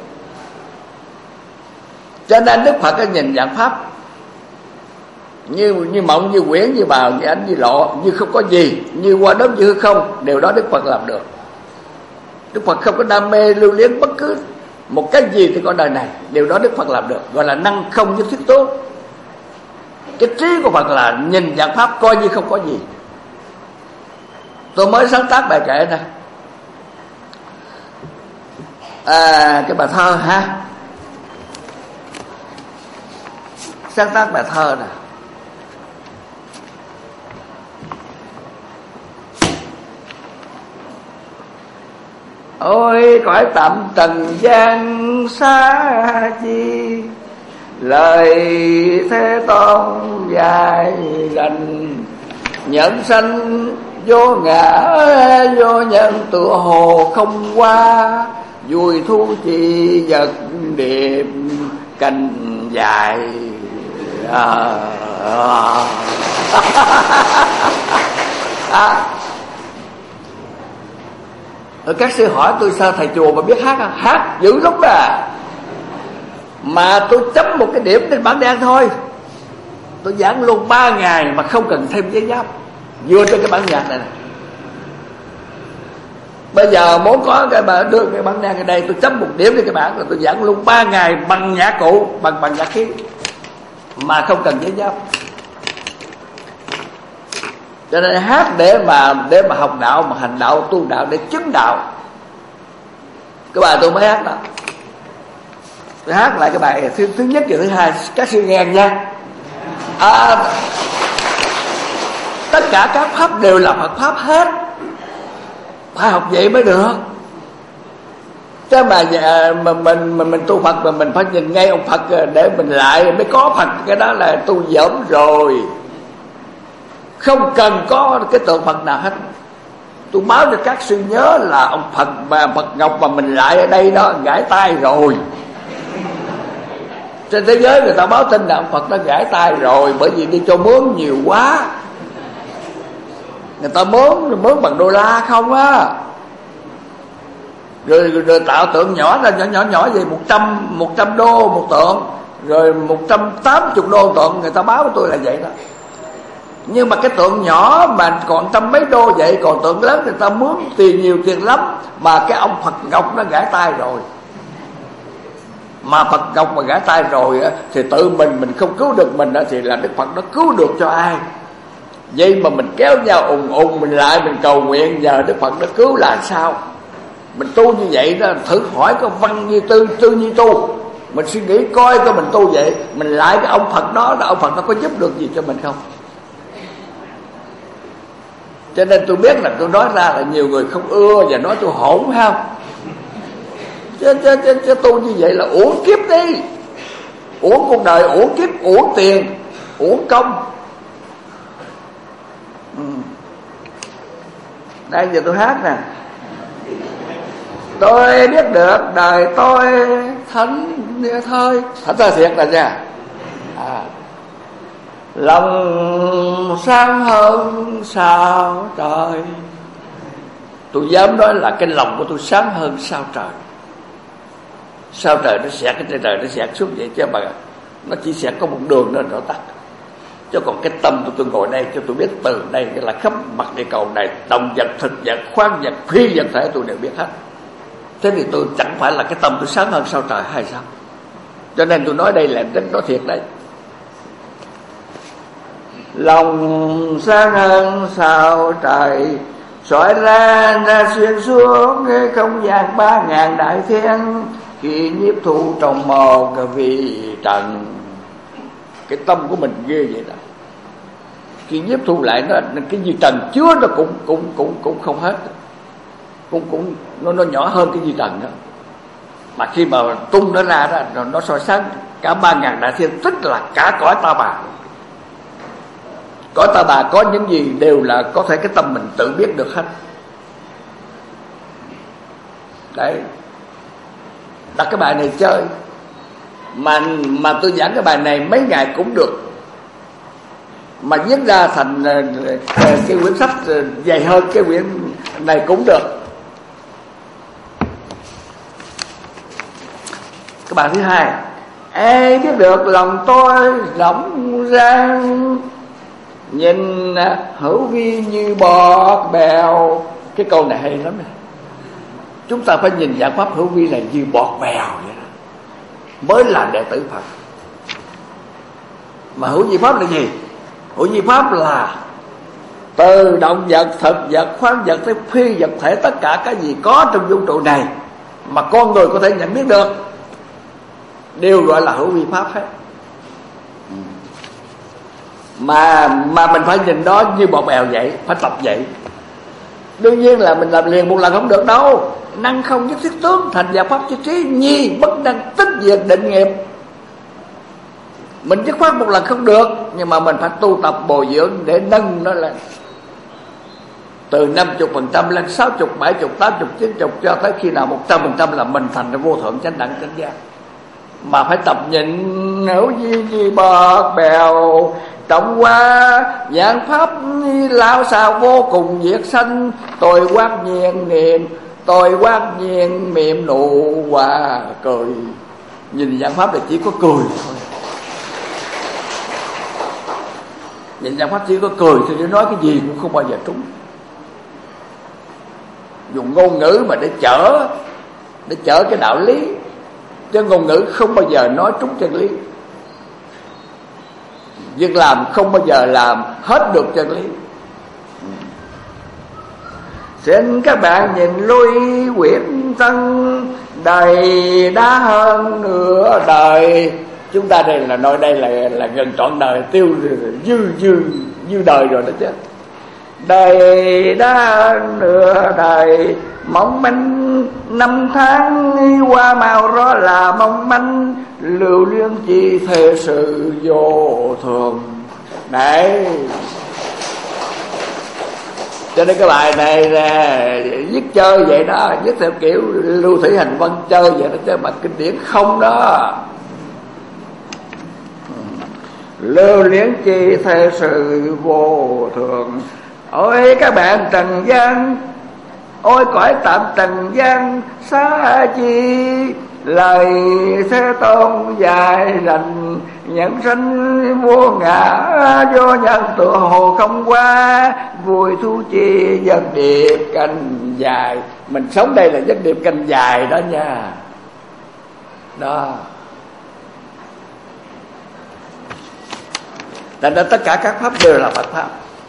Cho nên Đức Phật nhìn dạng Pháp Như như mộng, như quyển, như bào, như ảnh, như lộ, như không có gì, như qua đốm, như hư không. Điều đó Đức Phật làm được. Đức Phật không có đam mê lưu luyến bất cứ một cái gì trên con đời này. Điều đó Đức Phật làm được, gọi là năng không nhất thiết tố. Cái trí của Phật là nhìn dạng Pháp coi như không có gì. Tôi mới sáng tác bài kệ này, à, cái bài thơ ha, sáng tác bài thơ nè. Ôi cõi tạm trần gian xa chi, lời Thế Tôn dài rành. Nhân sanh vô ngã vô nhân, tựa hồ không qua. Vui thu chi vật điềm cành dài. à, à. à. Các sư hỏi tôi sao thầy chùa mà biết hát à? Hát dữ lắm à. Mà tôi chấm một cái điểm trên bảng đen thôi, tôi giảng luôn ba ngày mà không cần thêm giấy giáp, vừa trên cái bản nhạc này này. Bây giờ muốn có cái bà đưa cái bản đen ở đây, tôi chấm một điểm trên cái bảng rồi tôi giảng luôn ba ngày bằng nhạc cụ, bằng bằng nhạc khí, mà không cần giấy giáp. Cho nên hát để mà để mà học đạo, mà hành đạo, tu đạo, để chứng đạo. Cái bài tôi mới hát đó, tôi hát lại cái bài thứ, thứ nhất và thứ hai, các sư nghe nha. À, tất cả các pháp đều là Phật pháp hết, phải học vậy mới được. Chứ mà mình mình mình, mình tu Phật mà mình phải nhìn ngay ông Phật để mình lại mới có Phật, cái đó là tu dởm rồi. Không cần có cái tượng Phật nào hết. Tôi báo cho các sư nhớ là ông Phật mà Phật Ngọc mà mình lại ở đây đó gãi tay rồi. Trên thế giới người ta báo tin là ông Phật đã gãi tay rồi, bởi vì đi cho mướn nhiều quá. Người ta mướn mướn bằng đô la không á. Rồi, rồi, rồi tạo tượng nhỏ ra nhỏ nhỏ nhỏ vậy, một trăm một trăm đô một tượng, rồi một trăm tám mươi đô tượng. Người ta báo với tôi là vậy đó. Nhưng mà cái tượng nhỏ mà còn trăm mấy đô vậy, còn tượng lớn người ta mướn tiền nhiều tiền lắm. Mà cái ông Phật Ngọc nó gãi tay rồi. Mà Phật Ngọc mà gãi tay rồi á, thì tự mình mình không cứu được mình á, thì là Đức Phật nó cứu được cho ai. Vậy mà mình kéo nhau ùng ùng mình lại, mình cầu nguyện nhờ Đức Phật nó cứu là sao? Mình tu như vậy đó, thử hỏi có văn như tư, tư như tu. Mình suy nghĩ coi coi mình tu vậy, mình lại cái ông Phật đó, là ông Phật nó có giúp được gì cho mình không? Cho nên tôi biết là tôi nói ra là nhiều người không ưa và nói tôi hỗn không. Chứ, chứ, chứ, chứ tu như vậy là uổng kiếp đi, uổng cuộc đời, uổng kiếp, uổng tiền, uổng công. ừ. Đây giờ tôi hát nè. Tôi biết được đời tôi thánh thơi, thánh thơi thiệt là nha. À, lòng sáng hơn sao trời, Tôi dám nói là cái lòng của tôi sáng hơn sao trời. Sao trời nó xẹt cái trên trời nó xẹt xuống vậy chứ mà nó chỉ xẹt có một đường nữa nó tắt. Chứ còn cái tâm của tôi ngồi đây cho tôi biết từ đây cái là khắp mặt địa cầu này, động vật, thực vật, khoáng vật, phi vật thể tôi đều biết hết. Thế thì tôi chẳng phải là cái tâm tôi sáng hơn sao trời hay sao? Cho nên tôi nói đây là rất nói thiệt đấy. Lòng sáng hơn sao trời, soi ra ra xuyên xuống không gian ba ngàn đại thiên, khi nhiếp thu trong một cái vị trần. Cái tâm của mình ghê vậy đó. Khi nhiếp thu lại nó cái gì trần chứa nó cũng cũng cũng cũng không hết, cũng cũng nó nó nhỏ hơn cái gì trần đó. Mà khi mà tung nó ra đó, nó soi sáng cả ba ngàn đại thiên, tức là cả cõi ta bà. Cõi ta bà có những gì đều là có thể cái tâm mình tự biết được hết. Đấy, đặt cái bài này chơi mà mà tôi giảng cái bài này mấy ngày cũng được, mà viết ra thành cái quyển sách dày hơn cái quyển này cũng được. Cái bài thứ hai, ai biết được lòng tôi rộng ra, nhìn hữu vi như bọt bèo. Cái câu này hay lắm này. Chúng ta phải nhìn dạng pháp hữu vi này như bọt bèo vậy đó, mới là đệ tử Phật. Mà hữu vi pháp là gì? Hữu vi pháp là từ động vật, thực vật, khoáng vật tới phi vật thể, tất cả cái gì có trong vũ trụ này mà con người có thể nhận biết được đều gọi là hữu vi pháp hết. Mà mà mình phải nhìn đó như bọt bèo vậy, phải tập vậy. Đương nhiên là mình làm liền một lần không được đâu. Năng không nhất thiết tướng, thành giả pháp chi trí, nhi bất năng tích diệt định nghiệp. Mình dứt khoát một lần không được, nhưng mà mình phải tu tập bồi dưỡng để nâng nó lên từ năm mươi phần trăm lên sáu mươi, bảy mươi, tám mươi, chín mươi, cho tới khi nào một trăm phần trăm là mình thành vô thượng chánh đẳng chánh giác. Mà phải tập nhịn hữu vi như bọt bèo, trọng qua dạng pháp lao sao vô cùng diệt sanh. Tôi quát nhiên niệm, tôi quát nhiên miệng nụ và cười. Nhìn dạng pháp là chỉ có cười thôi. Nhìn dạng pháp chỉ có cười thì để nói cái gì cũng không bao giờ trúng. Dùng ngôn ngữ mà để chở, để chở cái đạo lý, chứ ngôn ngữ không bao giờ nói trúng chân lý. Việc làm không bao giờ làm hết được chân lý. Xin các bạn nhìn lui quyển thân, đầy đá hơn nửa đời. Chúng ta đây là nói đây là là gần trọn đời, tiêu dư dư dư đời rồi đó chứ. Đầy đá nửa đời, mong manh năm tháng qua màu đó là mong manh, lưu luyến chi thế sự vô thường. Đấy, cho nên cái bài này là viết chơi vậy đó, viết theo kiểu lưu thủy hành văn chơi vậy đó, chứ mà kinh điển không đó. Lưu luyến chi thế sự vô thường. Ôi các bạn trần gian, ôi cõi tạm trần gian xa chi, lời Thế Tôn dài rành, nhân sinh vô ngã vô nhân tựa hồ không qua, vui thu chi dân điệp canh dài. Mình sống đây là dân điệp canh dài đó nha. Đó, thành ra tất cả các pháp đều là Phật pháp.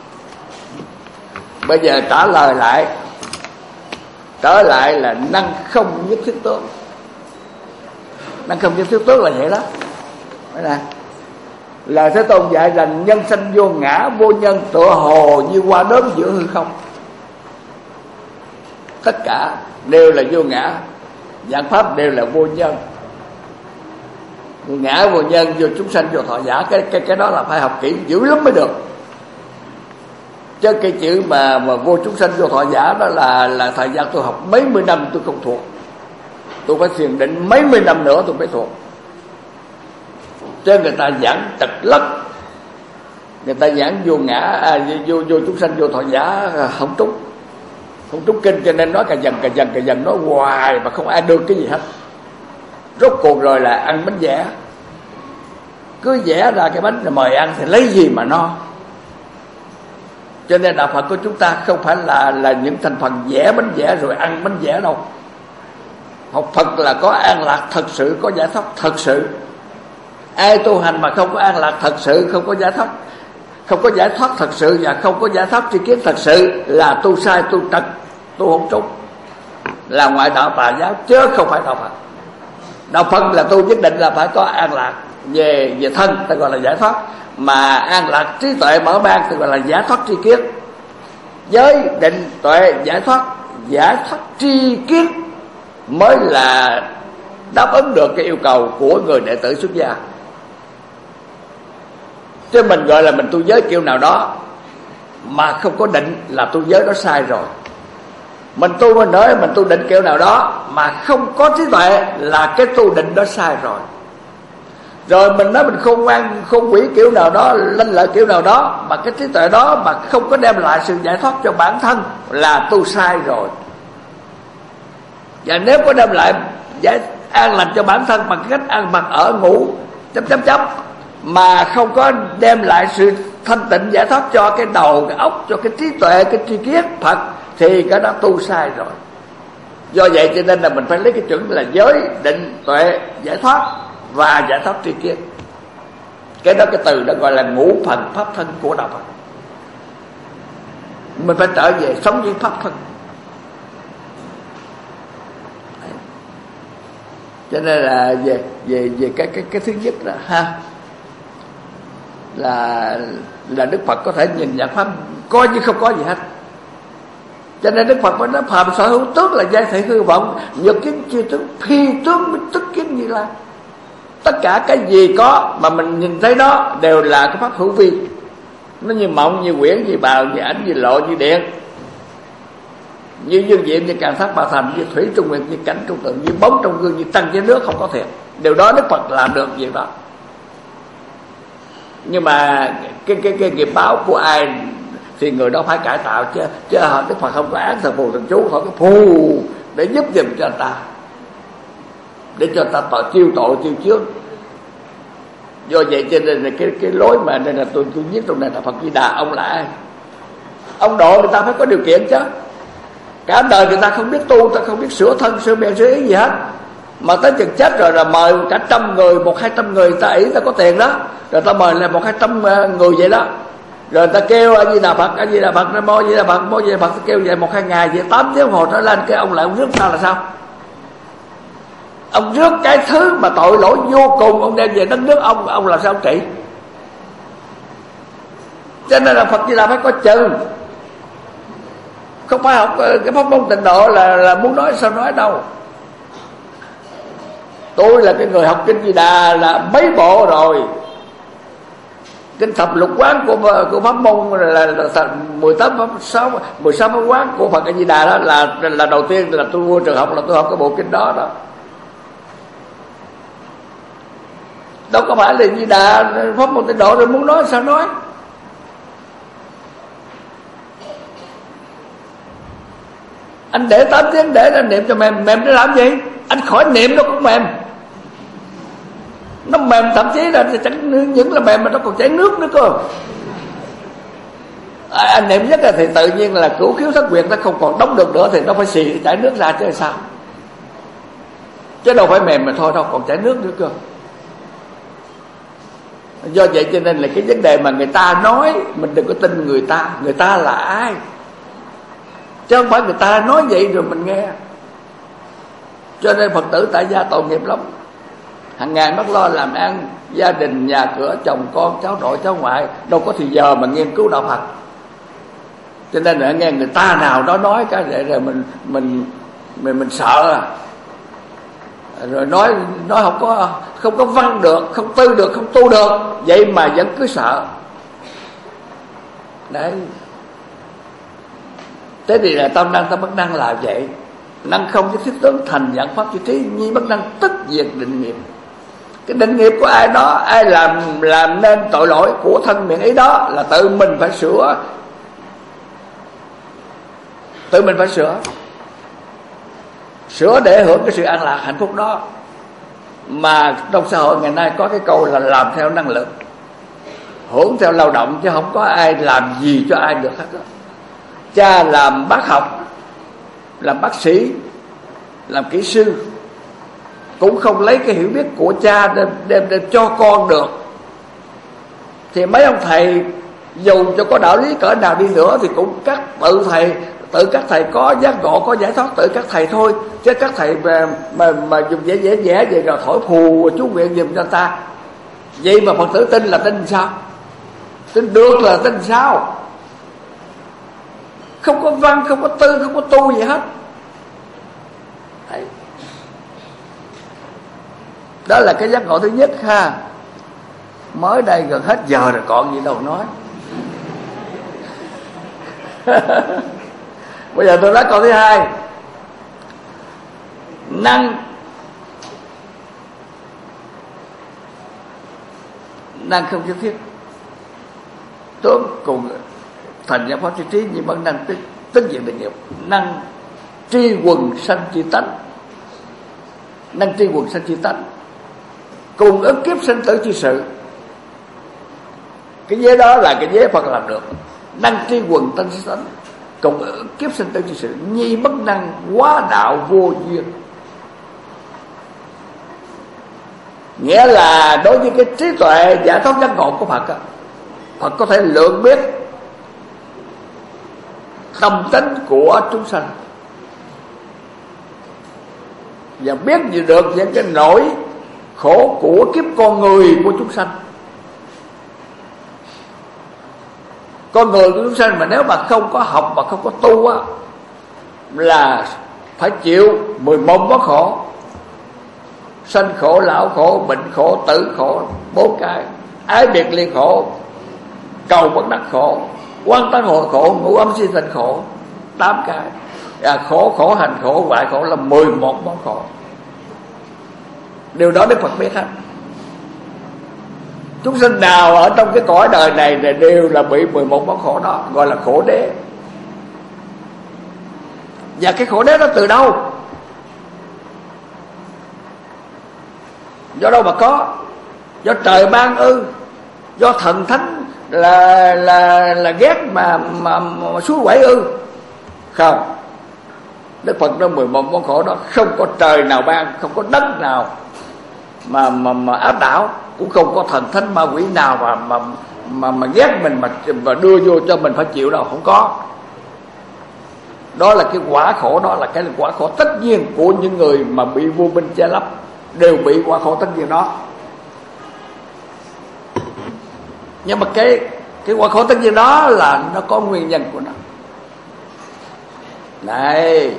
Bây giờ trả lời lại, trở lại là năng không nhất thiết tướng. Năng không nhất thiết tướng là vậy đó. Đấy nè, lời Thế Tôn dạy rằng nhân sanh vô ngã vô nhân tựa hồ như hoa đốm giữa hư không. Tất cả đều là vô ngã, dạng pháp đều là vô nhân. Vô ngã vô nhân, vô chúng sanh vô thọ giả, cái cái cái đó là phải học kỹ dữ lắm mới được. Chứ cái chữ mà mà vô chúng sanh vô thọ giả đó là là thời gian tôi học mấy mươi năm tôi không thuộc. Tôi phải thiền định mấy mươi năm nữa tôi mới thuộc. Chứ người ta giảng tật lất, người ta giảng vô ngã à, vô vô chúng sanh vô thọ giả không trúng. không trúng kinh, cho nên nói cà dần cà dần cà dần, nói hoài mà không ai được cái gì hết. Rốt cuộc rồi là ăn bánh vẽ, cứ vẽ ra cái bánh rồi mời ăn thì lấy gì mà no. Cho nên đạo Phật của chúng ta không phải là là những thành phần vẽ bánh vẽ rồi ăn bánh vẽ đâu. Học Phật là có an lạc thật sự, có giải thoát thật sự. Ai tu hành mà không có an lạc thật sự, không có giải thoát, không có giải thoát thật sự và không có giải thoát tri kiến thật sự là tu sai, tu trật, tu không trúng, là ngoại đạo tà giáo chứ không phải đạo Phật. Đạo Phật là tu nhất định là phải có an lạc về về thân, ta gọi là giải thoát, mà an lạc trí tuệ mở mang ta gọi là giải thoát tri kiến. Giới định tuệ giải thoát, giải thoát tri kiến mới là đáp ứng được cái yêu cầu của người đệ tử xuất gia. Chứ mình gọi là mình tu giới kiểu nào đó mà không có định là tu giới đó sai rồi. Mình tu mình nói mình tu định kiểu nào đó mà không có trí tuệ là cái tu định đó sai rồi. Rồi mình nói mình khôn ngoan khôn quỷ kiểu nào đó, linh lợi kiểu nào đó, mà cái trí tuệ đó mà không có đem lại sự giải thoát cho bản thân là tu sai rồi. Và nếu có đem lại giải an lành cho bản thân bằng cách ăn mặc ở ngủ chấm chấm chấm mà không có đem lại sự thanh tịnh giải thoát cho cái đầu, cái óc, cho cái trí tuệ, cái tri kiến Phật thì cái đó tu sai rồi. Do vậy cho nên là mình phải lấy cái chuẩn là giới định tuệ giải thoát và giải thoát tri kiến. Cái đó cái từ đó gọi là ngũ phần pháp thân của đạo Phật. Mình phải trở về sống với pháp thân. Cho nên là về về về cái cái cái thứ nhất là ha là là Đức Phật có thể nhìn nhận pháp coi như không có gì hết. Cho nên Đức Phật mới nói phàm sở hữu tướng là giai thể hư vọng, nhật kiến chi tướng, phi tướng minh tức kiến Như Lai. Tất cả cái gì có mà mình nhìn thấy đó đều là cái pháp hữu vi. Nó như mộng, như quyển, như bào, như ảnh, như lộ, như điện, như dương diệm, như càn thác bà thành, như thủy trung nguyệt, như cảnh trung tượng, như bóng trong gương, như trăng dưới nước, không có thiệt. Điều đó Đức Phật làm được việc đó. Nhưng mà cái cái cái nghiệp báo của ai thì người đó phải cải tạo, chứ chứ Đức Phật không có án thờ phù thần chú, không có phù để giúp giùm cho người ta, để cho người ta tội chiêu tội chiêu trước. Do vậy cho nên là cái cái lối mà nên là tôi tôi viết trong này là Phật Di Đà, ông là ai? Ông độ người ta phải có điều kiện chứ. Cả đời người ta không biết tu, ta không biết sửa thân, sửa miệng, sửa ý gì hết, mà tới chừng chết rồi là mời cả trăm người, một hai trăm người, ta ý ta có tiền đó, rồi ta mời lại một hai trăm người vậy đó, rồi ta kêu A Di Đà Phật, A Di Đà Phật, Nam Mô A Di Đà Phật, Nam Mô A Di Đà Phật, ta kêu vậy một hai ngày vậy, tám tiếng hồ trở lên, cái ông lại ông rước sao là sao? Ông rước cái thứ mà tội lỗi vô cùng, ông đem về đất nước ông, ông làm sao ông trị? Cho nên là Phật Di Đà phải có chừng, không phải học cái pháp môn tịnh độ là là muốn nói sao nói đâu. Tôi là cái người học kinh Di Đà là mấy bộ rồi. Kinh thập lục quán của của pháp môn là, là, là mười tám pháp sáu mười sáu pháp quán của Phật A Di Đà đó là là đầu tiên là tôi mua trường học là tôi học cái bộ kinh đó đó. Đâu có phải là Di Đà pháp môn tịnh độ rồi muốn nói sao nói. Anh để tám tiếng để anh niệm cho mềm, mềm để làm gì? Anh khỏi niệm nó cũng mềm. Nó mềm thậm chí là chẳng những là mềm mà nó còn chảy nước nữa cơ. À, anh niệm nhất là thì tự nhiên là cửu khiếu thất quyệt nó không còn đóng được nữa thì nó phải xì chảy nước ra chứ sao? Chứ đâu phải mềm mà thôi đâu, còn chảy nước nữa cơ. Do vậy cho nên là cái vấn đề mà người ta nói mình đừng có tin người ta. Người ta là ai? Chứ không phải người ta nói vậy rồi mình nghe. Cho nên Phật tử tại gia tội nghiệp lắm. Hàng ngày mất lo làm ăn, gia đình, nhà cửa, chồng con, cháu nội, cháu ngoại, đâu có thì giờ mà nghiên cứu đạo Phật. Cho nên là nghe người ta nào đó nói cái vậy rồi mình mình mình mình sợ à. Rồi nói nói không có không có văn được, không tư được, không tu được, vậy mà vẫn cứ sợ. Đấy. Thế thì là tâm năng tâm bất năng là vậy. Năng không với thiết tướng thành dạng pháp chư trí, nhi bất năng tức diệt định nghiệp. Cái định nghiệp của ai đó, ai làm làm nên tội lỗi của thân miệng ấy đó là tự mình phải sửa. Tự mình phải sửa, sửa để hưởng cái sự an lạc hạnh phúc đó. Mà trong xã hội ngày nay có cái câu là làm theo năng lực, hưởng theo lao động, chứ không có ai làm gì cho ai được hết đó. Cha làm bác học, làm bác sĩ, làm kỹ sư, cũng không lấy cái hiểu biết của cha đem, đem, đem cho con được. Thì mấy ông thầy dù cho có đạo lý cỡ nào đi nữa thì cũng các tự thầy tự các thầy có giác ngộ, có giải thoát tự các thầy thôi. Chứ các thầy mà mà, mà dùng dễ dễ dễ vậy rồi thổi phù chú nguyện giùm cho ta, vậy mà Phật tử tin là tin sao? Tin được là tin sao? Không có văn, không có tư, không có tu gì hết. Đấy. Đó là cái giác ngộ thứ nhất ha. Mới đây gần hết giờ rồi còn gì đâu nói. Bây giờ tôi nói câu thứ hai. Năng Năng không nhất thiết tướng cùng thành giải pháp tri trí, nhưng vẫn năng tức tức diện định nghiệp. Năng tri quần sanh chi tánh, năng tri quần sanh chi tánh, cùng ứng kiếp sinh tử chi sự. Cái vế đó là cái vế Phật làm được. Năng tri quần sanh chi tánh, cùng ứng kiếp sinh tử chi sự, nhi bất năng quá đạo vô duyên. Nghĩa là đối với cái trí tuệ giải thoát giác ngộ của Phật, Phật có thể lượng biết tâm tính của chúng sanh và biết gì được những cái nỗi khổ của kiếp con người của chúng sanh. Con người của chúng sanh mà nếu mà không có học mà không có tu á, là phải chịu mười một món khổ: sanh khổ, lão khổ, bệnh khổ, tử khổ, bốn cái. Ái biệt ly khổ, cầu bất đắc khổ, quan tán hội khổ, ngũ âm sinh thành khổ, tám cái. À, khổ, khổ hành khổ, hoại khổ là mười một món khổ. Điều đó Đức Phật biết hết. Chúng sinh nào ở trong cái cõi đời này này đều là bị mười một món khổ đó, gọi là khổ đế. Và cái khổ đế đó từ đâu? Do đâu mà có? Do trời ban ư? Do thần thánh là là là ghét mà mà, mà suối quẩy ư? Không. Đức Phật nói mười một món khổ đó không có trời nào ban, không có đất nào mà mà mà áp đảo, cũng không có thần thánh ma quỷ nào mà mà mà mà ghét mình mà mà đưa vô cho mình phải chịu đâu, không có. Đó là cái quả khổ, đó là cái quả khổ tất nhiên của những người mà bị vô minh che lấp, đều bị quả khổ tất nhiên đó. Nhưng mà cái cái quả khổ tất nhiên đó là nó có nguyên nhân của nó. Này,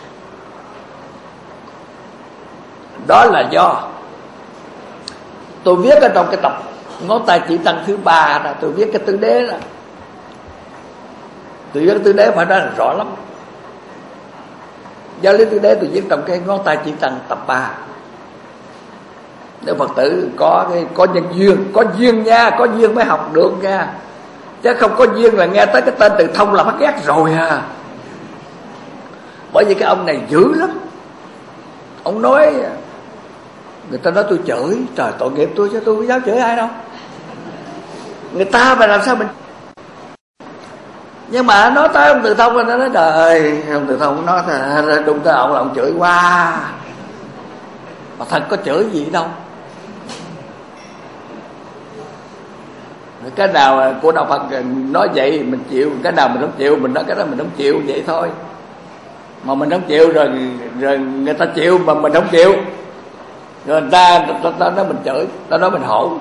đó là do tôi viết ở trong cái tập ngón tay chỉ tăng thứ ba đó, tôi viết cái tứ đế đó. Tôi viết cái tứ đế phải nói là rõ lắm. Giáo lý tứ đế tôi viết trong cái ngón tay chỉ tăng tập ba. Nếu Phật tử có cái có nhân duyên, có duyên nha, có duyên mới học được nha. Chứ không có duyên là nghe tới cái tên Từ Thông là phát ghét rồi à. Bởi vì cái ông này dữ lắm. Ông nói, người ta nói tôi chửi, trời tội nghiệp tôi chứ tôi có dám chửi ai đâu. Người ta mà làm sao mình. Nhưng mà nói tới ông Từ Thông, nó nói trời ơi, ông Từ Thông nói đúng tới ông là ông chửi quá. Mà thật có chửi gì đâu. Cái nào của Đạo Phật nói vậy mình chịu, cái nào mình không chịu mình nói cái đó mình không chịu, vậy thôi. Mà mình không chịu rồi rồi người ta chịu mà mình không chịu, rồi người ta ta, ta nói mình chửi, ta nói mình hỗn.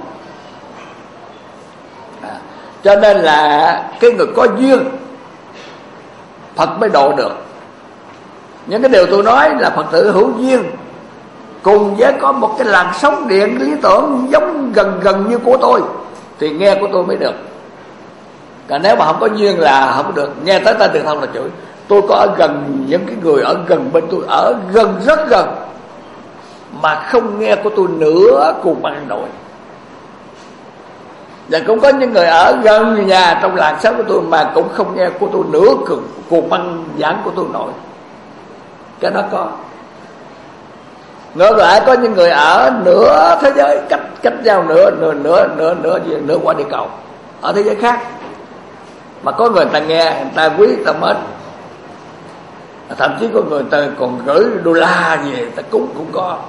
À, cho nên là cái người có duyên Phật mới độ được. Những cái điều tôi nói là Phật tử hữu duyên, cùng với có một cái làn sóng điện lý tưởng giống gần gần như của tôi thì nghe của tôi mới được. Còn nếu mà không có duyên là không được. Nghe tới tên Từ Thông là chửi. Tôi có ở gần những cái người ở gần bên tôi, ở gần rất gần, mà không nghe của tôi nữa cùng ban nổi. Và cũng có những người ở gần nhà trong làng xóm của tôi mà cũng không nghe của tôi nửa cuộc, cuộc băng giảng của tôi nổi. Cái đó có. Ngược lại có những người ở nửa thế giới, cách cách nhau nửa nửa nửa nửa nửa nửa quả địa cầu, ở thế giới khác, mà có người ta nghe, người ta quý, người ta mến. Thậm chí có người ta còn gửi đô la về ta cúng cũng có.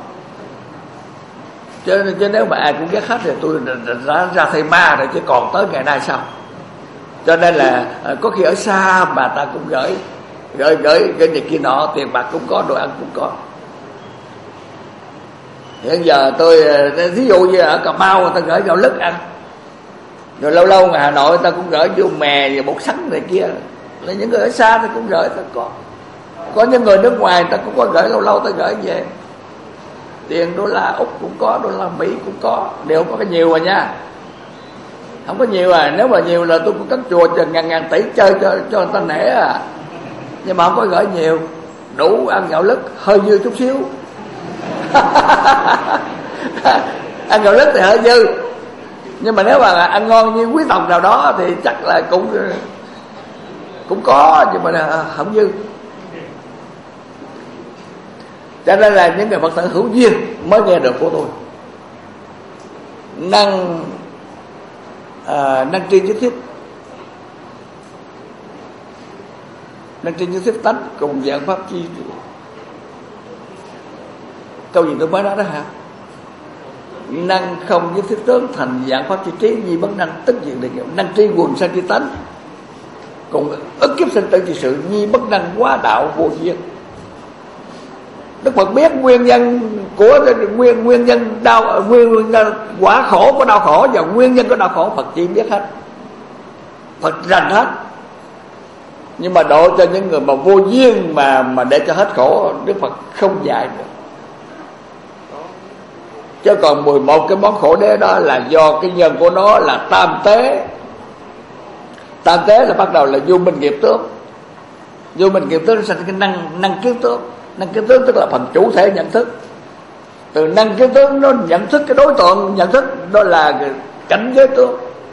Chứ, chứ nếu mà ai cũng ghét hết thì tôi đã ra thầy ma rồi, chứ còn tới ngày nay sao. Cho nên là có khi ở xa mà ta cũng gửi gửi gửi cái này kia nọ, tiền bạc cũng có, đồ ăn cũng có. Hiện giờ tôi ví dụ như ở Cà Mau người ta gửi gạo lứt ăn, rồi lâu lâu ngoài Hà Nội người ta cũng gửi vô mè và bột sắn này kia. Là những người ở xa thì cũng gửi, ta có. Có những người nước ngoài người ta cũng có gửi, lâu lâu ta gửi về. Tiền đô la Úc cũng có, đô la Mỹ cũng có, đều có cái nhiều rồi nha. Không có nhiều à, nếu mà nhiều là tôi cũng cắt chùa chừng ngàn ngàn tỷ chơi cho cho người ta nể à. Nhưng mà không có gửi nhiều, đủ ăn gạo lứt, hơi dư chút xíu. Ăn gạo lứt thì hơi dư, nhưng mà nếu mà ăn ngon như quý tộc nào đó thì chắc là cũng cũng có, nhưng mà không dư. Cho nên là những người Phật tử hữu duyên mới nghe được của tôi. Năng à, năng tri nhất thiết, năng tri nhất thiết tánh cùng dạng pháp chi. Câu gì tôi mới nói đó hả? Năng không nhất thiết tướng thành dạng pháp chi trí, nhi bất năng tức diện định. Năng tri quần sanh chi tánh cùng ức kiếp sinh tử chi sự, nhi bất năng quá đạo vô duyên. Đức Phật biết nguyên nhân của nguyên nguyên nhân đau, nguyên nhân quả khổ của đau khổ và nguyên nhân của đau khổ Phật chỉ biết hết, Phật rành hết. Nhưng mà độ cho những người mà vô duyên mà mà để cho hết khổ, Đức Phật không dạy được. Chứ còn mười một cái món khổ đế đó là do cái nhân của nó là tam tế. Tam tế là bắt đầu là vô minh nghiệp tướng. Vô minh nghiệp tướng nó thành cái năng năng kiến tướng. Năng kiến tướng tức là phần chủ thể nhận thức. Từ năng kiến tướng nó nhận thức cái đối tượng nhận thức, đó là cảnh giới tướng.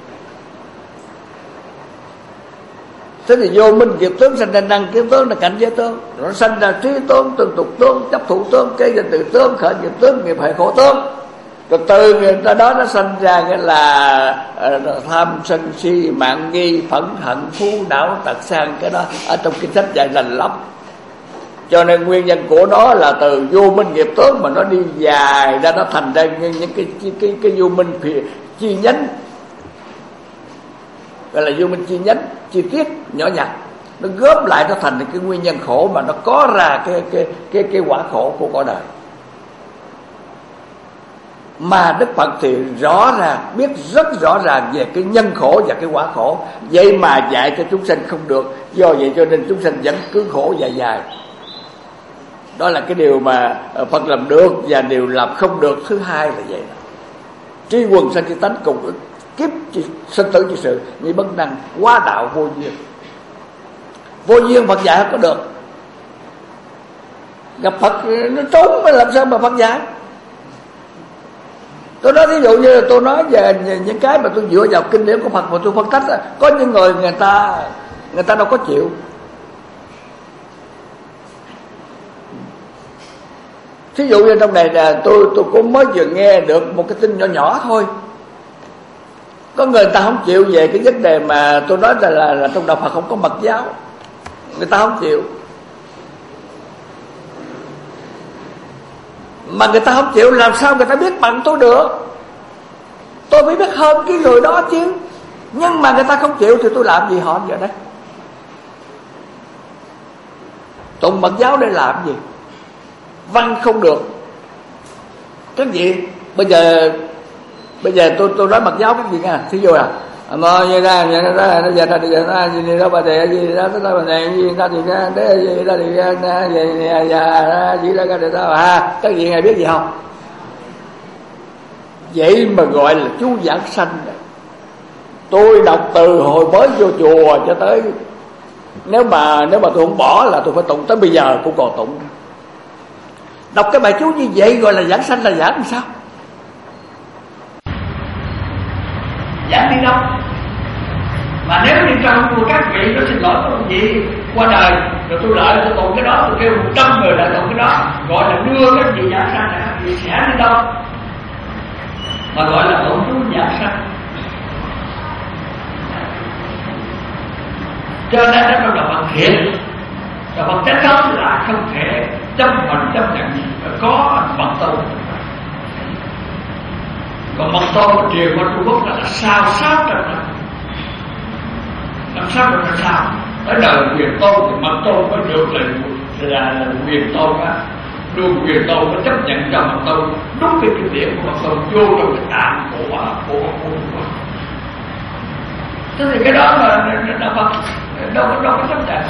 Thế thì vô minh nghiệp tướng sanh ra năng kiến tướng là cảnh giới tướng. Nó sanh ra trí tướng, tương tục tướng, chấp thủ tướng, kế danh từ tướng, khởi nghiệp tướng, nghiệp hệ khổ tướng. Rồi từ người ta đó nó sanh ra cái là uh, tham sân si mạng nghi phẫn hận phú não tật sang. Cái đó ở trong kinh sách dạy lành lắm. Cho nên nguyên nhân của nó là từ vô minh nghiệp tướng mà nó đi dài ra, nó thành ra những cái cái cái, cái vô minh chi nhánh, gọi là vô minh chi nhánh chi tiết nhỏ nhặt, nó góp lại nó thành cái nguyên nhân khổ mà nó có ra cái cái cái cái quả khổ của cõi đời. Mà Đức Phật thì rõ ràng biết rất rõ ràng về cái nhân khổ và cái quả khổ, vậy mà dạy cho chúng sanh không được. Do vậy cho nên chúng sanh vẫn cứ khổ dài dài. Đó là cái điều mà Phật làm được, và điều làm không được thứ hai là vậy đó. Tri quần sanh chi tánh cùng kiếp sinh tử chi sự, như bất năng quá đạo vô duyên. Vô duyên Phật dạy không có được. Gặp Phật nó trốn mới làm sao mà Phật dạy. Tôi nói ví dụ như là tôi nói về những cái mà tôi dựa vào kinh điển của Phật mà tôi phân tích. Có những người người ta người ta đâu có chịu. Thí dụ như trong này là tôi tôi cũng mới vừa nghe được một cái tin nhỏ nhỏ thôi. Có người ta không chịu về cái vấn đề mà tôi nói là là, là trong đạo Phật không có mật giáo. Người ta không chịu. Mà người ta không chịu làm sao người ta biết bằng tôi được. Tôi phải biết hơn cái người đó chứ. Nhưng mà người ta không chịu thì tôi làm gì họ giờ đây? Tụng mật giáo để làm gì? Văn không được. Cái gì? Bây giờ bây giờ tôi tôi nói mật giáo cái gì nha? Thí dụ là mà như ra như ra nó giờ ra thì ra gì đó bà thầy gì đó tới bà thầy gì ra thì ra để gì ra thì ra gì ra gì ra cái đó ha. Các vị ngài biết gì không? Vậy mà gọi là chú giảng sanh. Tôi đọc từ hồi mới vô chùa cho tới, nếu mà nếu mà tôi không bỏ là tôi phải tụng tới bây giờ cũng còn tụng. Đọc cái bài chú như vậy gọi là giảng sanh, là giảng làm sao? Giảng đi đâu? Mà nếu đi trong của các vị nó xin lỗi các vị qua đời rồi tôi lợi tôi tụng cái đó, tôi kêu một trăm người lại tụng cái đó, gọi là đưa các vị giảng sanh, các vị sẽ đi đâu mà gọi là tụng chú giảng sanh. Cho nên đó trong đạo Phật thiện, đạo Phật chánh thống là không thể chấp nhận chấp nhận có mật tu. Còn mật tu của triều của Trung Quốc là sao sát trong đó, làm sao được là sao? Tới đời quyền tôn thì mật tôn mới được là là, là quyền tôn á, được quyền tôn mới chấp nhận cho mật tôn đúng cái kinh điển của mật tôn vô trong cái tạng của của của của. Thế thì cái đó là là Phật đâu có đâu có chấp nhận.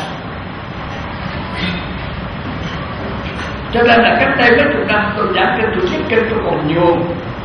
Cho nên là cách đây mấy chục năm tôi giảng kinh, tôi viết kinh tôi còn nhiều.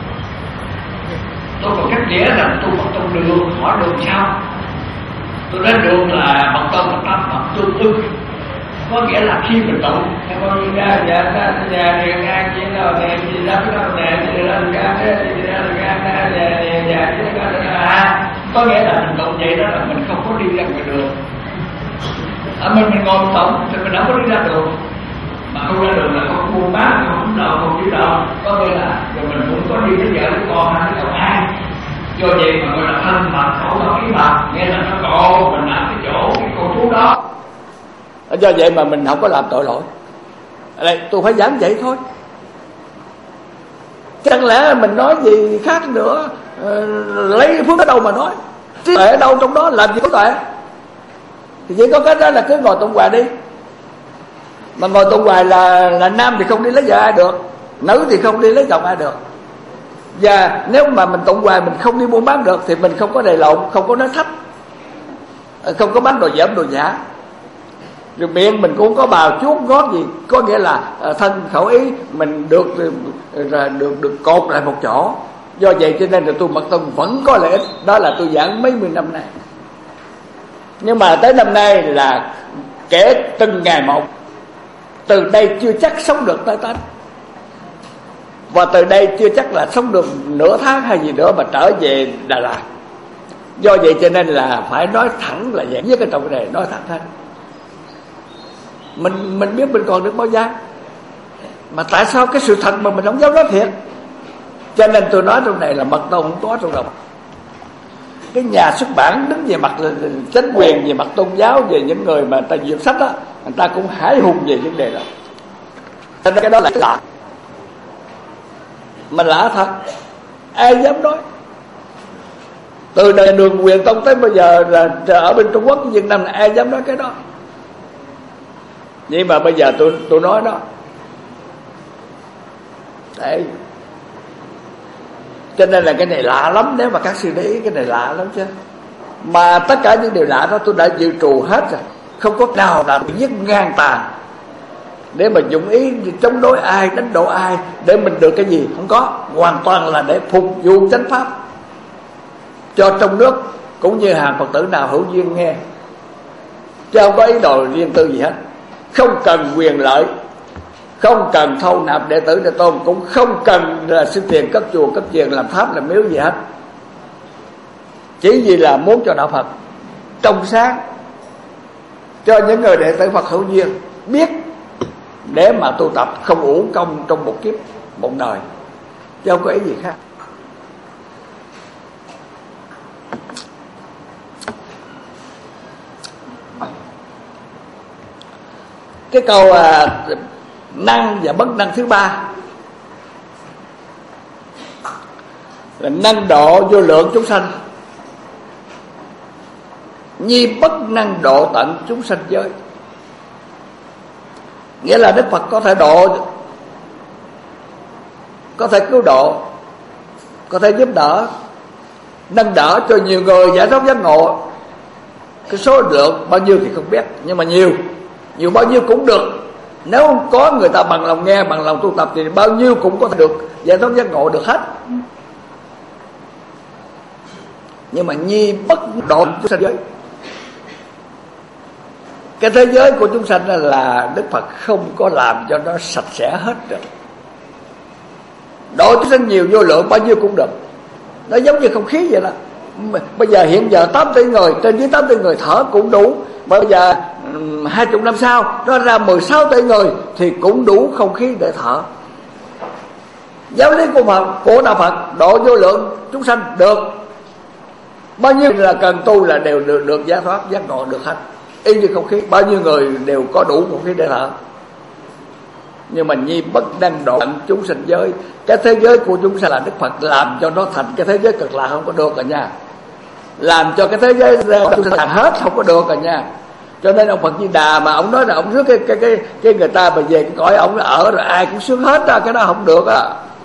Tôi còn cách nghĩa rằng tôi Phật trong đường, hỏi đường sao? Tôi nói đường là Phật tôn Phật tâm Phật tương ưng, có nghĩa là khi mình tụng con như ra dạ ra nhà điện an chỉ nào nè gì ra cái nào nè gì ra ra gì ra ra ra dạ dạ dạ có nghĩa là mình tụng vậy đó là mình không có đi ra ngoài đường. À, mình mình ngồi tụng thì mình đâu có đi ra đường, mà không ra đường là không buôn bán, không đâu không chịu đâu, có nghĩa là rồi mình cũng có đi với vợ với con hay với cậu hai. Do vậy mà gọi là thân mật khẩu và ý mật, nghĩa là nó cộ mình làm cái chỗ cái cô chú đó. Do vậy mà mình không có làm tội lỗi. Ở đây tôi phải giảng vậy thôi. Chẳng lẽ mình nói gì khác nữa, lấy phước ở đâu mà nói, trí tuệ ở đâu trong đó, làm gì có tuệ. Thì chỉ có cái đó là cứ ngồi tụng hoài đi. Mà ngồi tụng hoài là là nam thì không đi lấy vợ ai được, nữ thì không đi lấy chồng ai được. Và nếu mà mình tụng hoài mình không đi buôn bán được thì mình không có đầy lộn, không có nói thấp, không có bán đồ dởm đồ giả. Rồi miệng mình cũng có bào chuốt gót gì, có nghĩa là thân khẩu ý mình được được được cột lại một chỗ. Do vậy cho nên là tôi mật tông vẫn có lợi ích. Đó là tôi giảng mấy mươi năm nay. Nhưng mà tới năm nay là kể từng ngày một. Từ đây chưa chắc sống được tới Tết, và từ đây chưa chắc là sống được nửa tháng hay gì nữa mà trở về Đà Lạt. Do vậy cho nên là phải nói thẳng là vậy, với cái trọng này nói thẳng hết. Mình mình biết mình còn được bao giá, mà tại sao cái sự thật mà mình không dám nói thiệt. Cho nên tôi nói trong này là mật tông không có trong đầu. Cái nhà xuất bản đứng về mặt chính quyền, về mặt tôn giáo, về những người mà ta duyệt sách đó, người ta cũng hãi hùng về vấn đề đó. Cho nên cái đó là lạ, mà lạ thật, ai dám nói. Từ đời Đường Quyền Tông tới bây giờ là ở bên Trung Quốc với Việt Nam là ai dám nói cái đó. Nhưng mà bây giờ tôi tôi nói đó. Đấy. Cho nên là cái này lạ lắm, nếu mà các sư để ý cái này lạ lắm chứ. Mà tất cả những điều lạ đó tôi đã dự trù hết rồi. Không có nào là bị giết ngang tàn để mà dụng ý chống đối ai, đánh đổ ai để mình được cái gì, không có. Hoàn toàn là để phục vụ chánh pháp cho trong nước cũng như hàng Phật tử nào hữu duyên nghe, chứ không có ý đồ riêng tư gì hết. Không cần quyền lợi, không cần thâu nạp đệ tử đệ tôn, cũng không cần là xin tiền cấp chùa cấp chiền làm tháp làm miếu gì hết. Chỉ vì là muốn cho đạo Phật trong sáng, cho những người đệ tử Phật hữu duyên biết để mà tu tập, không uổng công trong một kiếp một đời, chứ không có ý gì khác. Cái câu à, năng và bất năng thứ ba là năng độ vô lượng chúng sanh, nhi bất năng độ tận chúng sanh giới. Nghĩa là Đức Phật có thể độ, có thể cứu độ, có thể giúp đỡ, nâng đỡ cho nhiều người giải thoát giác ngộ. Cái số lượng bao nhiêu thì không biết, nhưng mà nhiều, nhiều bao nhiêu cũng được. Nếu không có người ta bằng lòng nghe, bằng lòng tu tập thì bao nhiêu cũng có thể được giải thoát giác ngộ được hết. Nhưng mà nhi bất độ chúng sanh giới. Cái thế giới của chúng sanh là Đức Phật không có làm cho nó sạch sẽ hết rồi. Độ chúng sanh nhiều vô lượng bao nhiêu cũng được. Nó giống như không khí vậy đó. Bây giờ hiện giờ tám tỷ người, trên dưới tám tỷ người thở cũng đủ. Bây giờ hai chục năm sau nó ra mười sáu tỷ người thì cũng đủ không khí để thở. Giáo lý của Phật, của Đạo Phật độ vô lượng chúng sanh được. Bao nhiêu là cần tu là đều được, được giải thoát, giác ngộ được hết. Y như không khí, bao nhiêu người đều có đủ không khí để thở. Nhưng mà nhi bất năng độ tận chúng sanh giới. Cái thế giới của chúng sanh là Đức Phật làm cho nó thành cái thế giới cực lạc không có được rồi nha. Làm cho cái thế giới chúng sanh hết không có được rồi nha. Cho nên ông Phật Di Đà mà ông nói là ông rước cái cái cái cái người ta mà về cái cõi ông ở rồi ai cũng sướng hết á, cái đó không được á.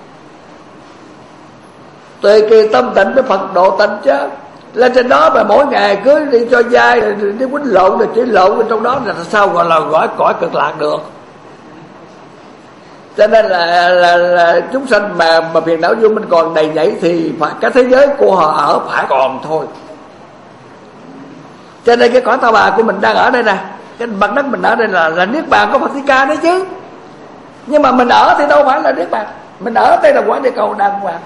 Tùy kỳ tâm tịnh với Phật độ tịnh chứ. Lên trên đó mà mỗi ngày cứ đi cho dai rồi đi quýnh lộn rồi chỉ lộn ở trong đó là sao gọi là gọi cõi cực lạc được. Cho nên là, là, là chúng sanh mà mà phiền não vô minh còn đầy nhảy thì phải cái thế giới của họ ở phải còn thôi. Cho nên cái cõi Ta Bà của mình đang ở đây nè, cái mặt đất mình ở đây là là niết bàn của Phật Thích Ca đấy chứ. Nhưng mà mình ở thì đâu phải là niết bàn, mình ở đây là quả địa cầu đàng hoàng.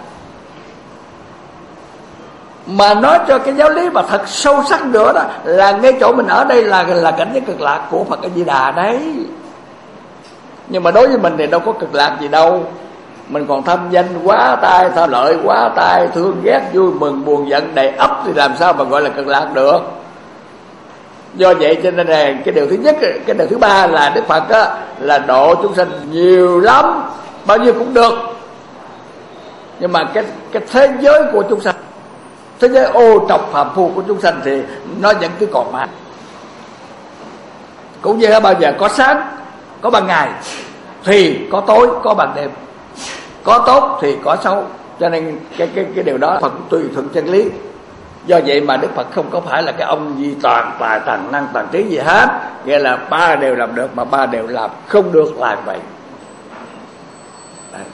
Mà nói cho cái giáo lý mà thật sâu sắc nữa đó là ngay chỗ mình ở đây là là cảnh giới cực lạc của Phật A Di Đà đấy. Nhưng mà đối với mình thì đâu có cực lạc gì đâu. Mình còn tham danh quá tai, tham lợi quá tai, thương ghét vui mừng buồn giận đầy ắp thì làm sao mà gọi là cực lạc được. Do vậy cho nên là cái điều thứ nhất, cái điều thứ ba là Đức Phật á, là độ chúng sanh nhiều lắm, bao nhiêu cũng được. Nhưng mà cái cái thế giới của chúng sanh, thế giới ô trọc phàm phu của chúng sanh thì nó vẫn cứ còn mãi. Cũng như ở bao giờ có sáng, có ban ngày, thì có tối, có ban đêm. Có tốt thì có xấu. Cho nên cái cái cái điều đó Phật tùy thuận chân lý. Do vậy mà Đức Phật không có phải là cái ông gì toàn tài toàn năng toàn trí gì hết. Nghĩa là ba đều làm được mà ba đều làm không được là vậy. Đấy.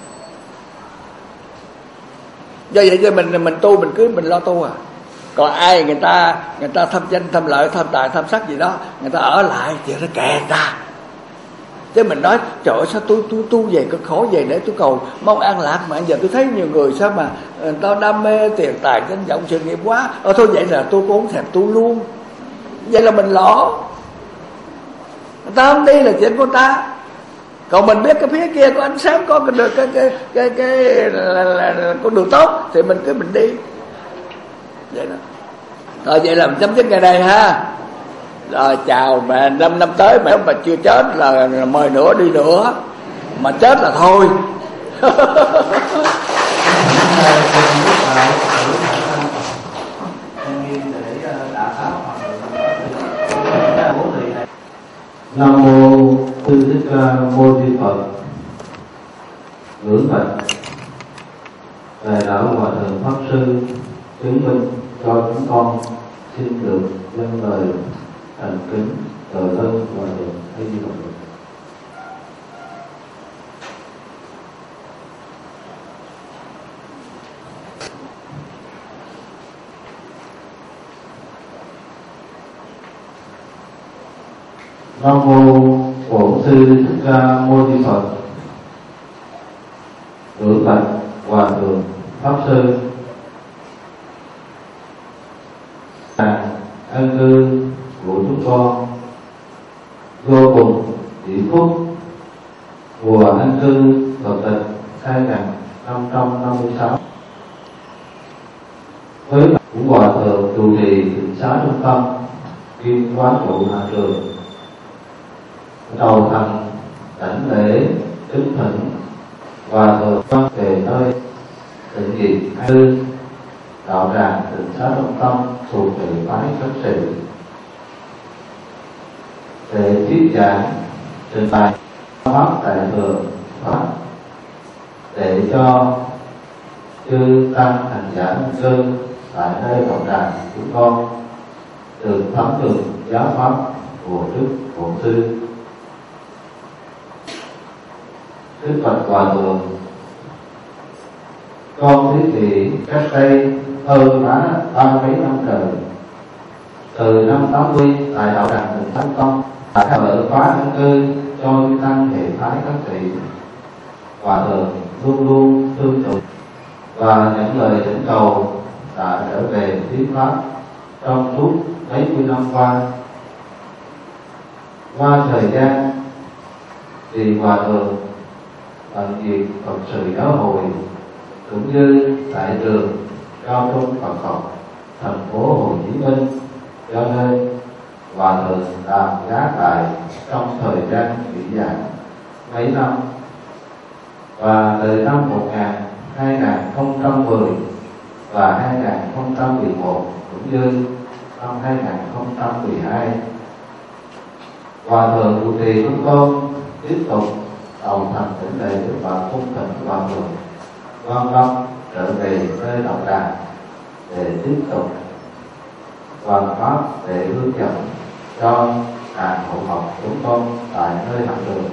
Do vậy cho mình mình tu mình cứ mình lo tu à. Còn ai người ta người ta tham danh tham lợi tham tài tham sắc gì đó, người ta ở lại thì nó kệ ta. Chứ mình nói trời ơi sao tôi tu tu về cực khổ về để tôi cầu mong an lạc, mà giờ tôi thấy nhiều người sao mà người ta đam mê tiền tài danh vọng sự nghiệp quá. Ờ thôi vậy là tôi cũng không thèm tu luôn. Vậy là mình lỗ. Người ta không đi là chuyện của ta. Còn mình biết cái phía kia có ánh sáng, có cái cái cái cái, cái là, là, là con đường tốt thì mình cứ mình đi. Vậy đó. Rồi vậy là mình chấm dứt ngày này ha. Rồi chào mà năm năm tới mà mà chưa chết là mời nữa đi nữa, mà chết là thôi. Nam mô Sư Thích Ca Mâu Ni Phật. Ngưỡng bạch Ngài Đạo Hòa Thượng Pháp Sư chứng minh cho chúng con xin được dâng lời thành kính từ ơn Hòa Thượng A Di Đà Phật. Nam mô Bổn Sư Thích Ca Mâu Ni Phật. Ngưỡng bạch Hòa Thượng Pháp Sư. Ân cư của chúng con vô cùng tỷ phúc. Mùa an cư Phật tịch hai nghìn năm trăm năm mươi sáu với cũng Hòa Thượng trụ trì tịnh xá trung tâm kim quán trụ hạ trường, đầu thành đảnh lễ kính thỉnh Hòa Thượng văn về nơi tịnh nghiệp hai tư đạo tràng tịnh xá trung tâm thuộc trì phái khất sĩ để thuyết giảng trình bày pháp tại thượng pháp để cho chư tăng hành giả nhân dân tại nơi đạo tràng chúng con được thấm được giáo pháp của Đức Bổn Sư. Đức Phật Hòa Thượng, con thiết thị cách đây hơn ba mấy năm trời, từ năm tám mươi tại đạo tràng Tịnh Thánh Tông đã mở khóa an cư cho chư tăng hệ phái các vị. Hòa Thượng luôn luôn thương trụ và những lời thỉnh cầu đã trở về thuyết pháp trong suốt mấy mươi năm qua. Qua thời gian thì Hòa Thượng tận việc Phật sự giáo hội cũng như tại trường Cao trung Phật học thành phố Hồ Chí Minh, cho nên Hòa Thượng làm giá tại trong thời gian nghỉ giảng mấy năm. Và từ năm một nghìn hai không một không và hai nghìn không trăm mười một cũng như năm hai nghìn không trăm mười hai, Hòa Thượng trụ trì chúng con tiếp tục đầu thành tỉnh lệ và cung thỉnh Hòa Thượng quan tâm trở về nơi đạo tràng để tiếp tục hoàn pháp để hướng dẫn cho hàng hậu học chúng con tại nơi học đường.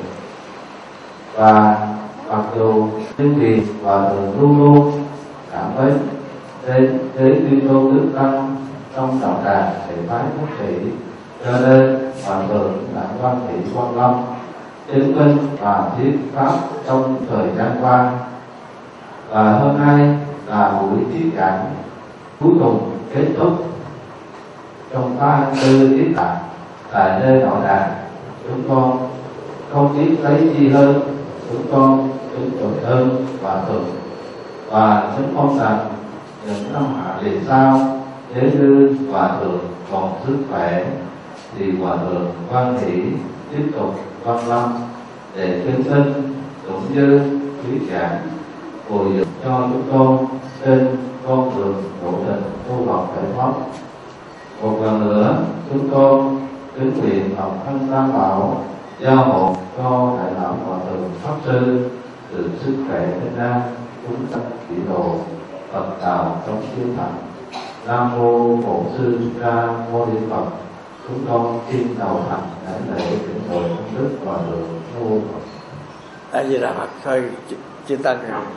Và mặc dù chương trình Hòa Thượng luôn luôn cảm mến đến đến tuyên tôn đức tăng trong đạo tràng để phái quốc sĩ, cho nên Hòa Thượng đã quan thị quan lâm chứng minh và thuyết pháp trong thời gian qua. Và hôm nay là buổi thuyết giảng cuối cùng kết thúc trong ba tư tiết tạng tại nơi đạo tràng. Chúng con không biết lấy gì hơn, chúng con kính trọng ơn Hòa Thượng và chúng con rằng những năm hạ về sau, nếu như Hòa Thượng còn sức khỏe thì Hòa Thượng quan hỷ tiếp tục quan lâm để chứng minh cũng như thuyết giảng bồi dưỡng cho chúng con trên con đường độ trình tu học giải thoát. Một lần nữa chúng con kính nguyện học thân tam bảo gia hộ cho đại lão Hòa Thượng pháp sư được sức khỏe bình an, chúng sanh kỷ độ, Phật đạo trong siêu thành. Nam mô Bổn Sư Thích Ca Mâu Ni Phật. Chúng con xin đầu thành đảnh lễ kính tội công đức Hòa Thượng Mô Phật. A Di Đà Phật. Thôi chư tăng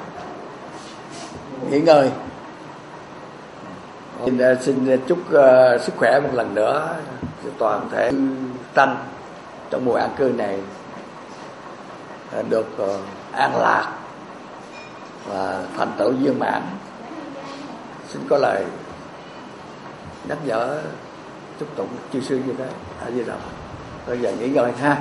nghỉ ngơi. Xin, xin chúc uh, sức khỏe một lần nữa cho toàn thể tăng trong mùa an cư này uh, được uh, an lạc và thành tựu viên mãn. Xin có lời nhắc nhở chúc tụng chư sư như thế. A Di Đà Phật. Bây giờ nghỉ ngơi ha.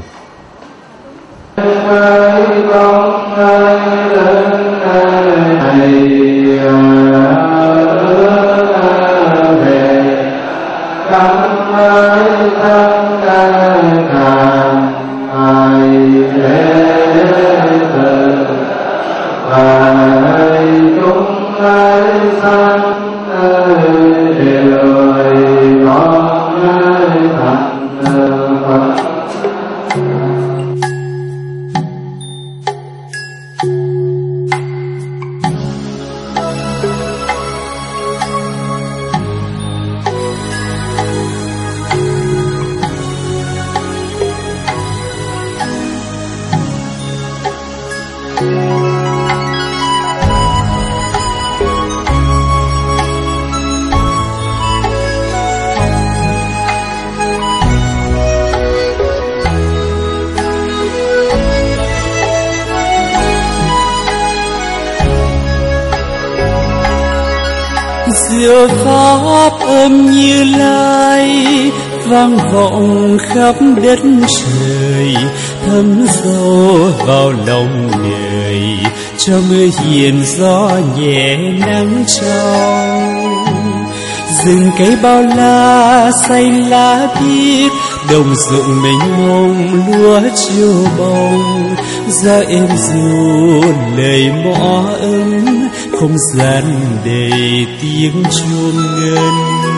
Diệu pháp âm Như Lai vang vọng khắp đất trời, thấm sâu vào lòng người, cho mưa hiền gió nhẹ nắng trong. Rừng cây bao la xanh lá biếc, đồng ruộng mênh mông lúa chiều bông. Gió êm ru lời mõ ấm, không gian đầy tiếng chuông ngân.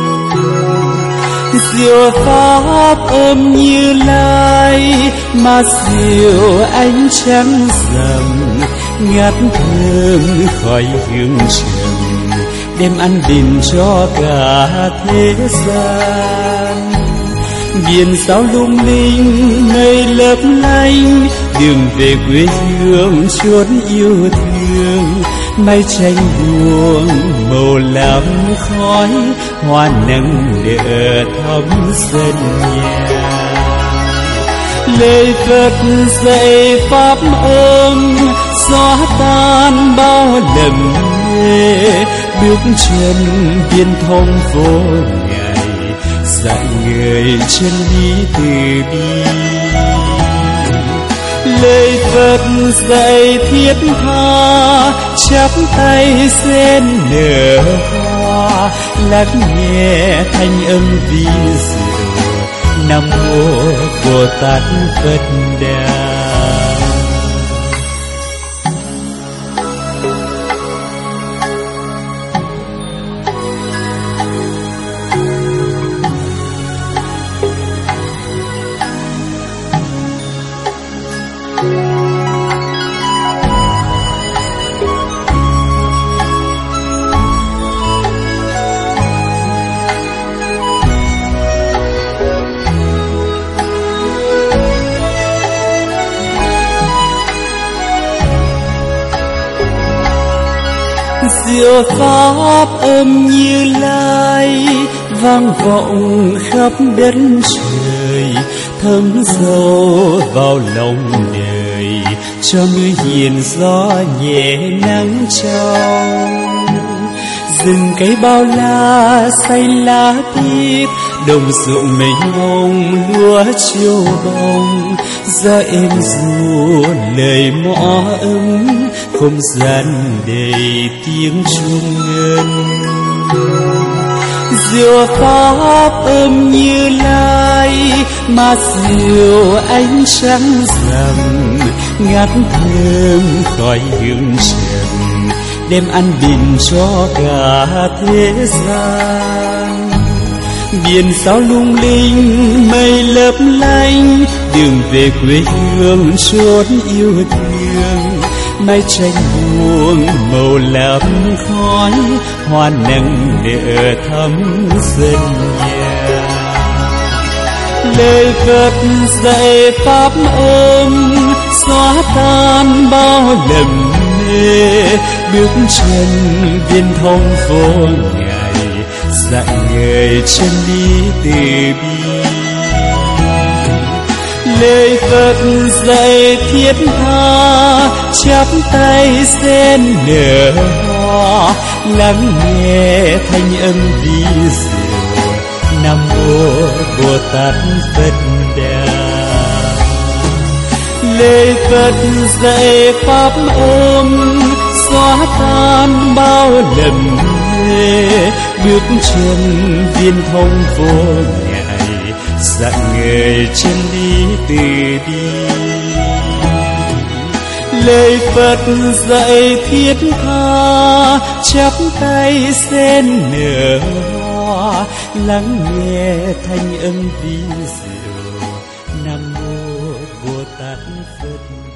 Diệu pháp âm Như Lai mà diệu ánh trắng rằm, ngát thơm khói hương trầm, đem an bình cho cả thế gian. Biển sao lung linh mây lấp lánh, đường về quê hương chốn yêu thương. Mây tranh buông màu làm khói, hoa nắng nở thắm sân nhà. Lời Phật dạy pháp âm, xóa tan bao lầm mê, bước chân viên thông phố ngày, dạy người chân lý từ bi. Lời Phật dạy thiết tha, chắp tay sen nở hoa, lắng nghe thanh âm vi diệu Nam Mô Bồ Tát Phật Đà. Diệu pháp âm Như Lai vang vọng khắp đất trời, thấm sâu vào lòng đời, cho mưa hiền gió nhẹ nắng trong. Rừng cây bao la xanh lá biếc, đồng ruộng mênh mông lúa chiều bông, gió êm ru lời mõ ấm, không gian đầy tiếng chuông ngân. Diệu pháp âm Như Lai mà diệu ánh trắng rằm, ngát thơm khói hương trầm, đem an bình cho cả thế gian. Biển sao lung linh mây lấp lánh, đường về quê hương chốn yêu thương. Mái tranh buông màu lắm khói, hoa nắng nở thắm sân nhà. Lời Phật dạy pháp âm, xóa tan bao lầm mê, bước chân viên thông phố ngày, dạy người chân lý từ bi. Lời Phật dạy thiết tha, chắp tay sen nở hoa, lắng nghe thanh âm vi diệu Nam Mô Bồ Tát Phật Đà. Lời Phật dạy pháp âm, xóa tan bao lầm mê, bước chân viên thông phố ngày, dạy người chân lý từ bi. Lời Phật dạy thiết tha, chắp tay sen nở hoa, lắng nghe thanh âm vi diệu Nam Mô Bồ Tát Phật.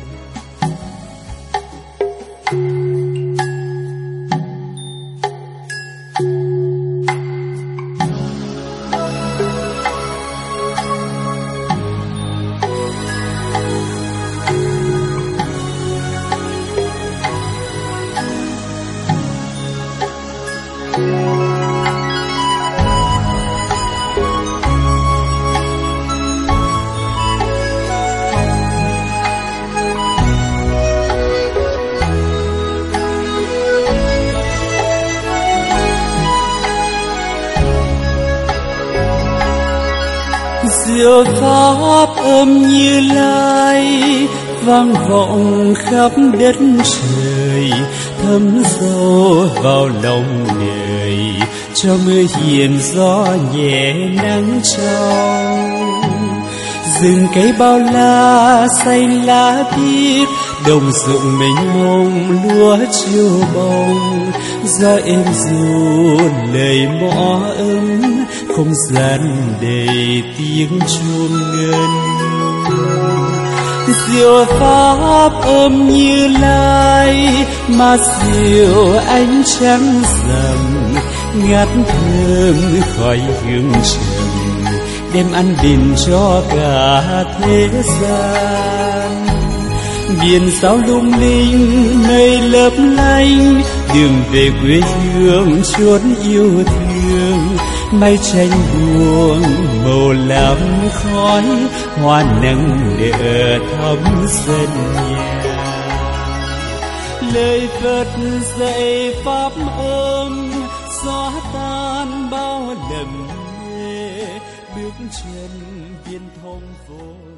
Diệu pháp âm Như Lai vang vọng khắp đất trời, thấm sâu vào lòng đời, cho mưa hiền gió nhẹ nắng trong. Rừng cây bao la xanh lá biếc, đồng ruộng mênh mông lúa chiều bông, gió êm ru lời mõ ấm, không gian đầy tiếng chuông ngân. Diệu pháp âm Như Lai mà diệu ánh trắng rằm, ngát thơm khói hương trầm, đem an bình cho cả thế gian. Biển sao lung linh mây lấp lánh, đường về quê hương chốn yêu thương. Mây tranh buông màu làm khói, hoa nắng nở thắm sân nhà. Lời Phật dạy pháp âm, chân viên thông phố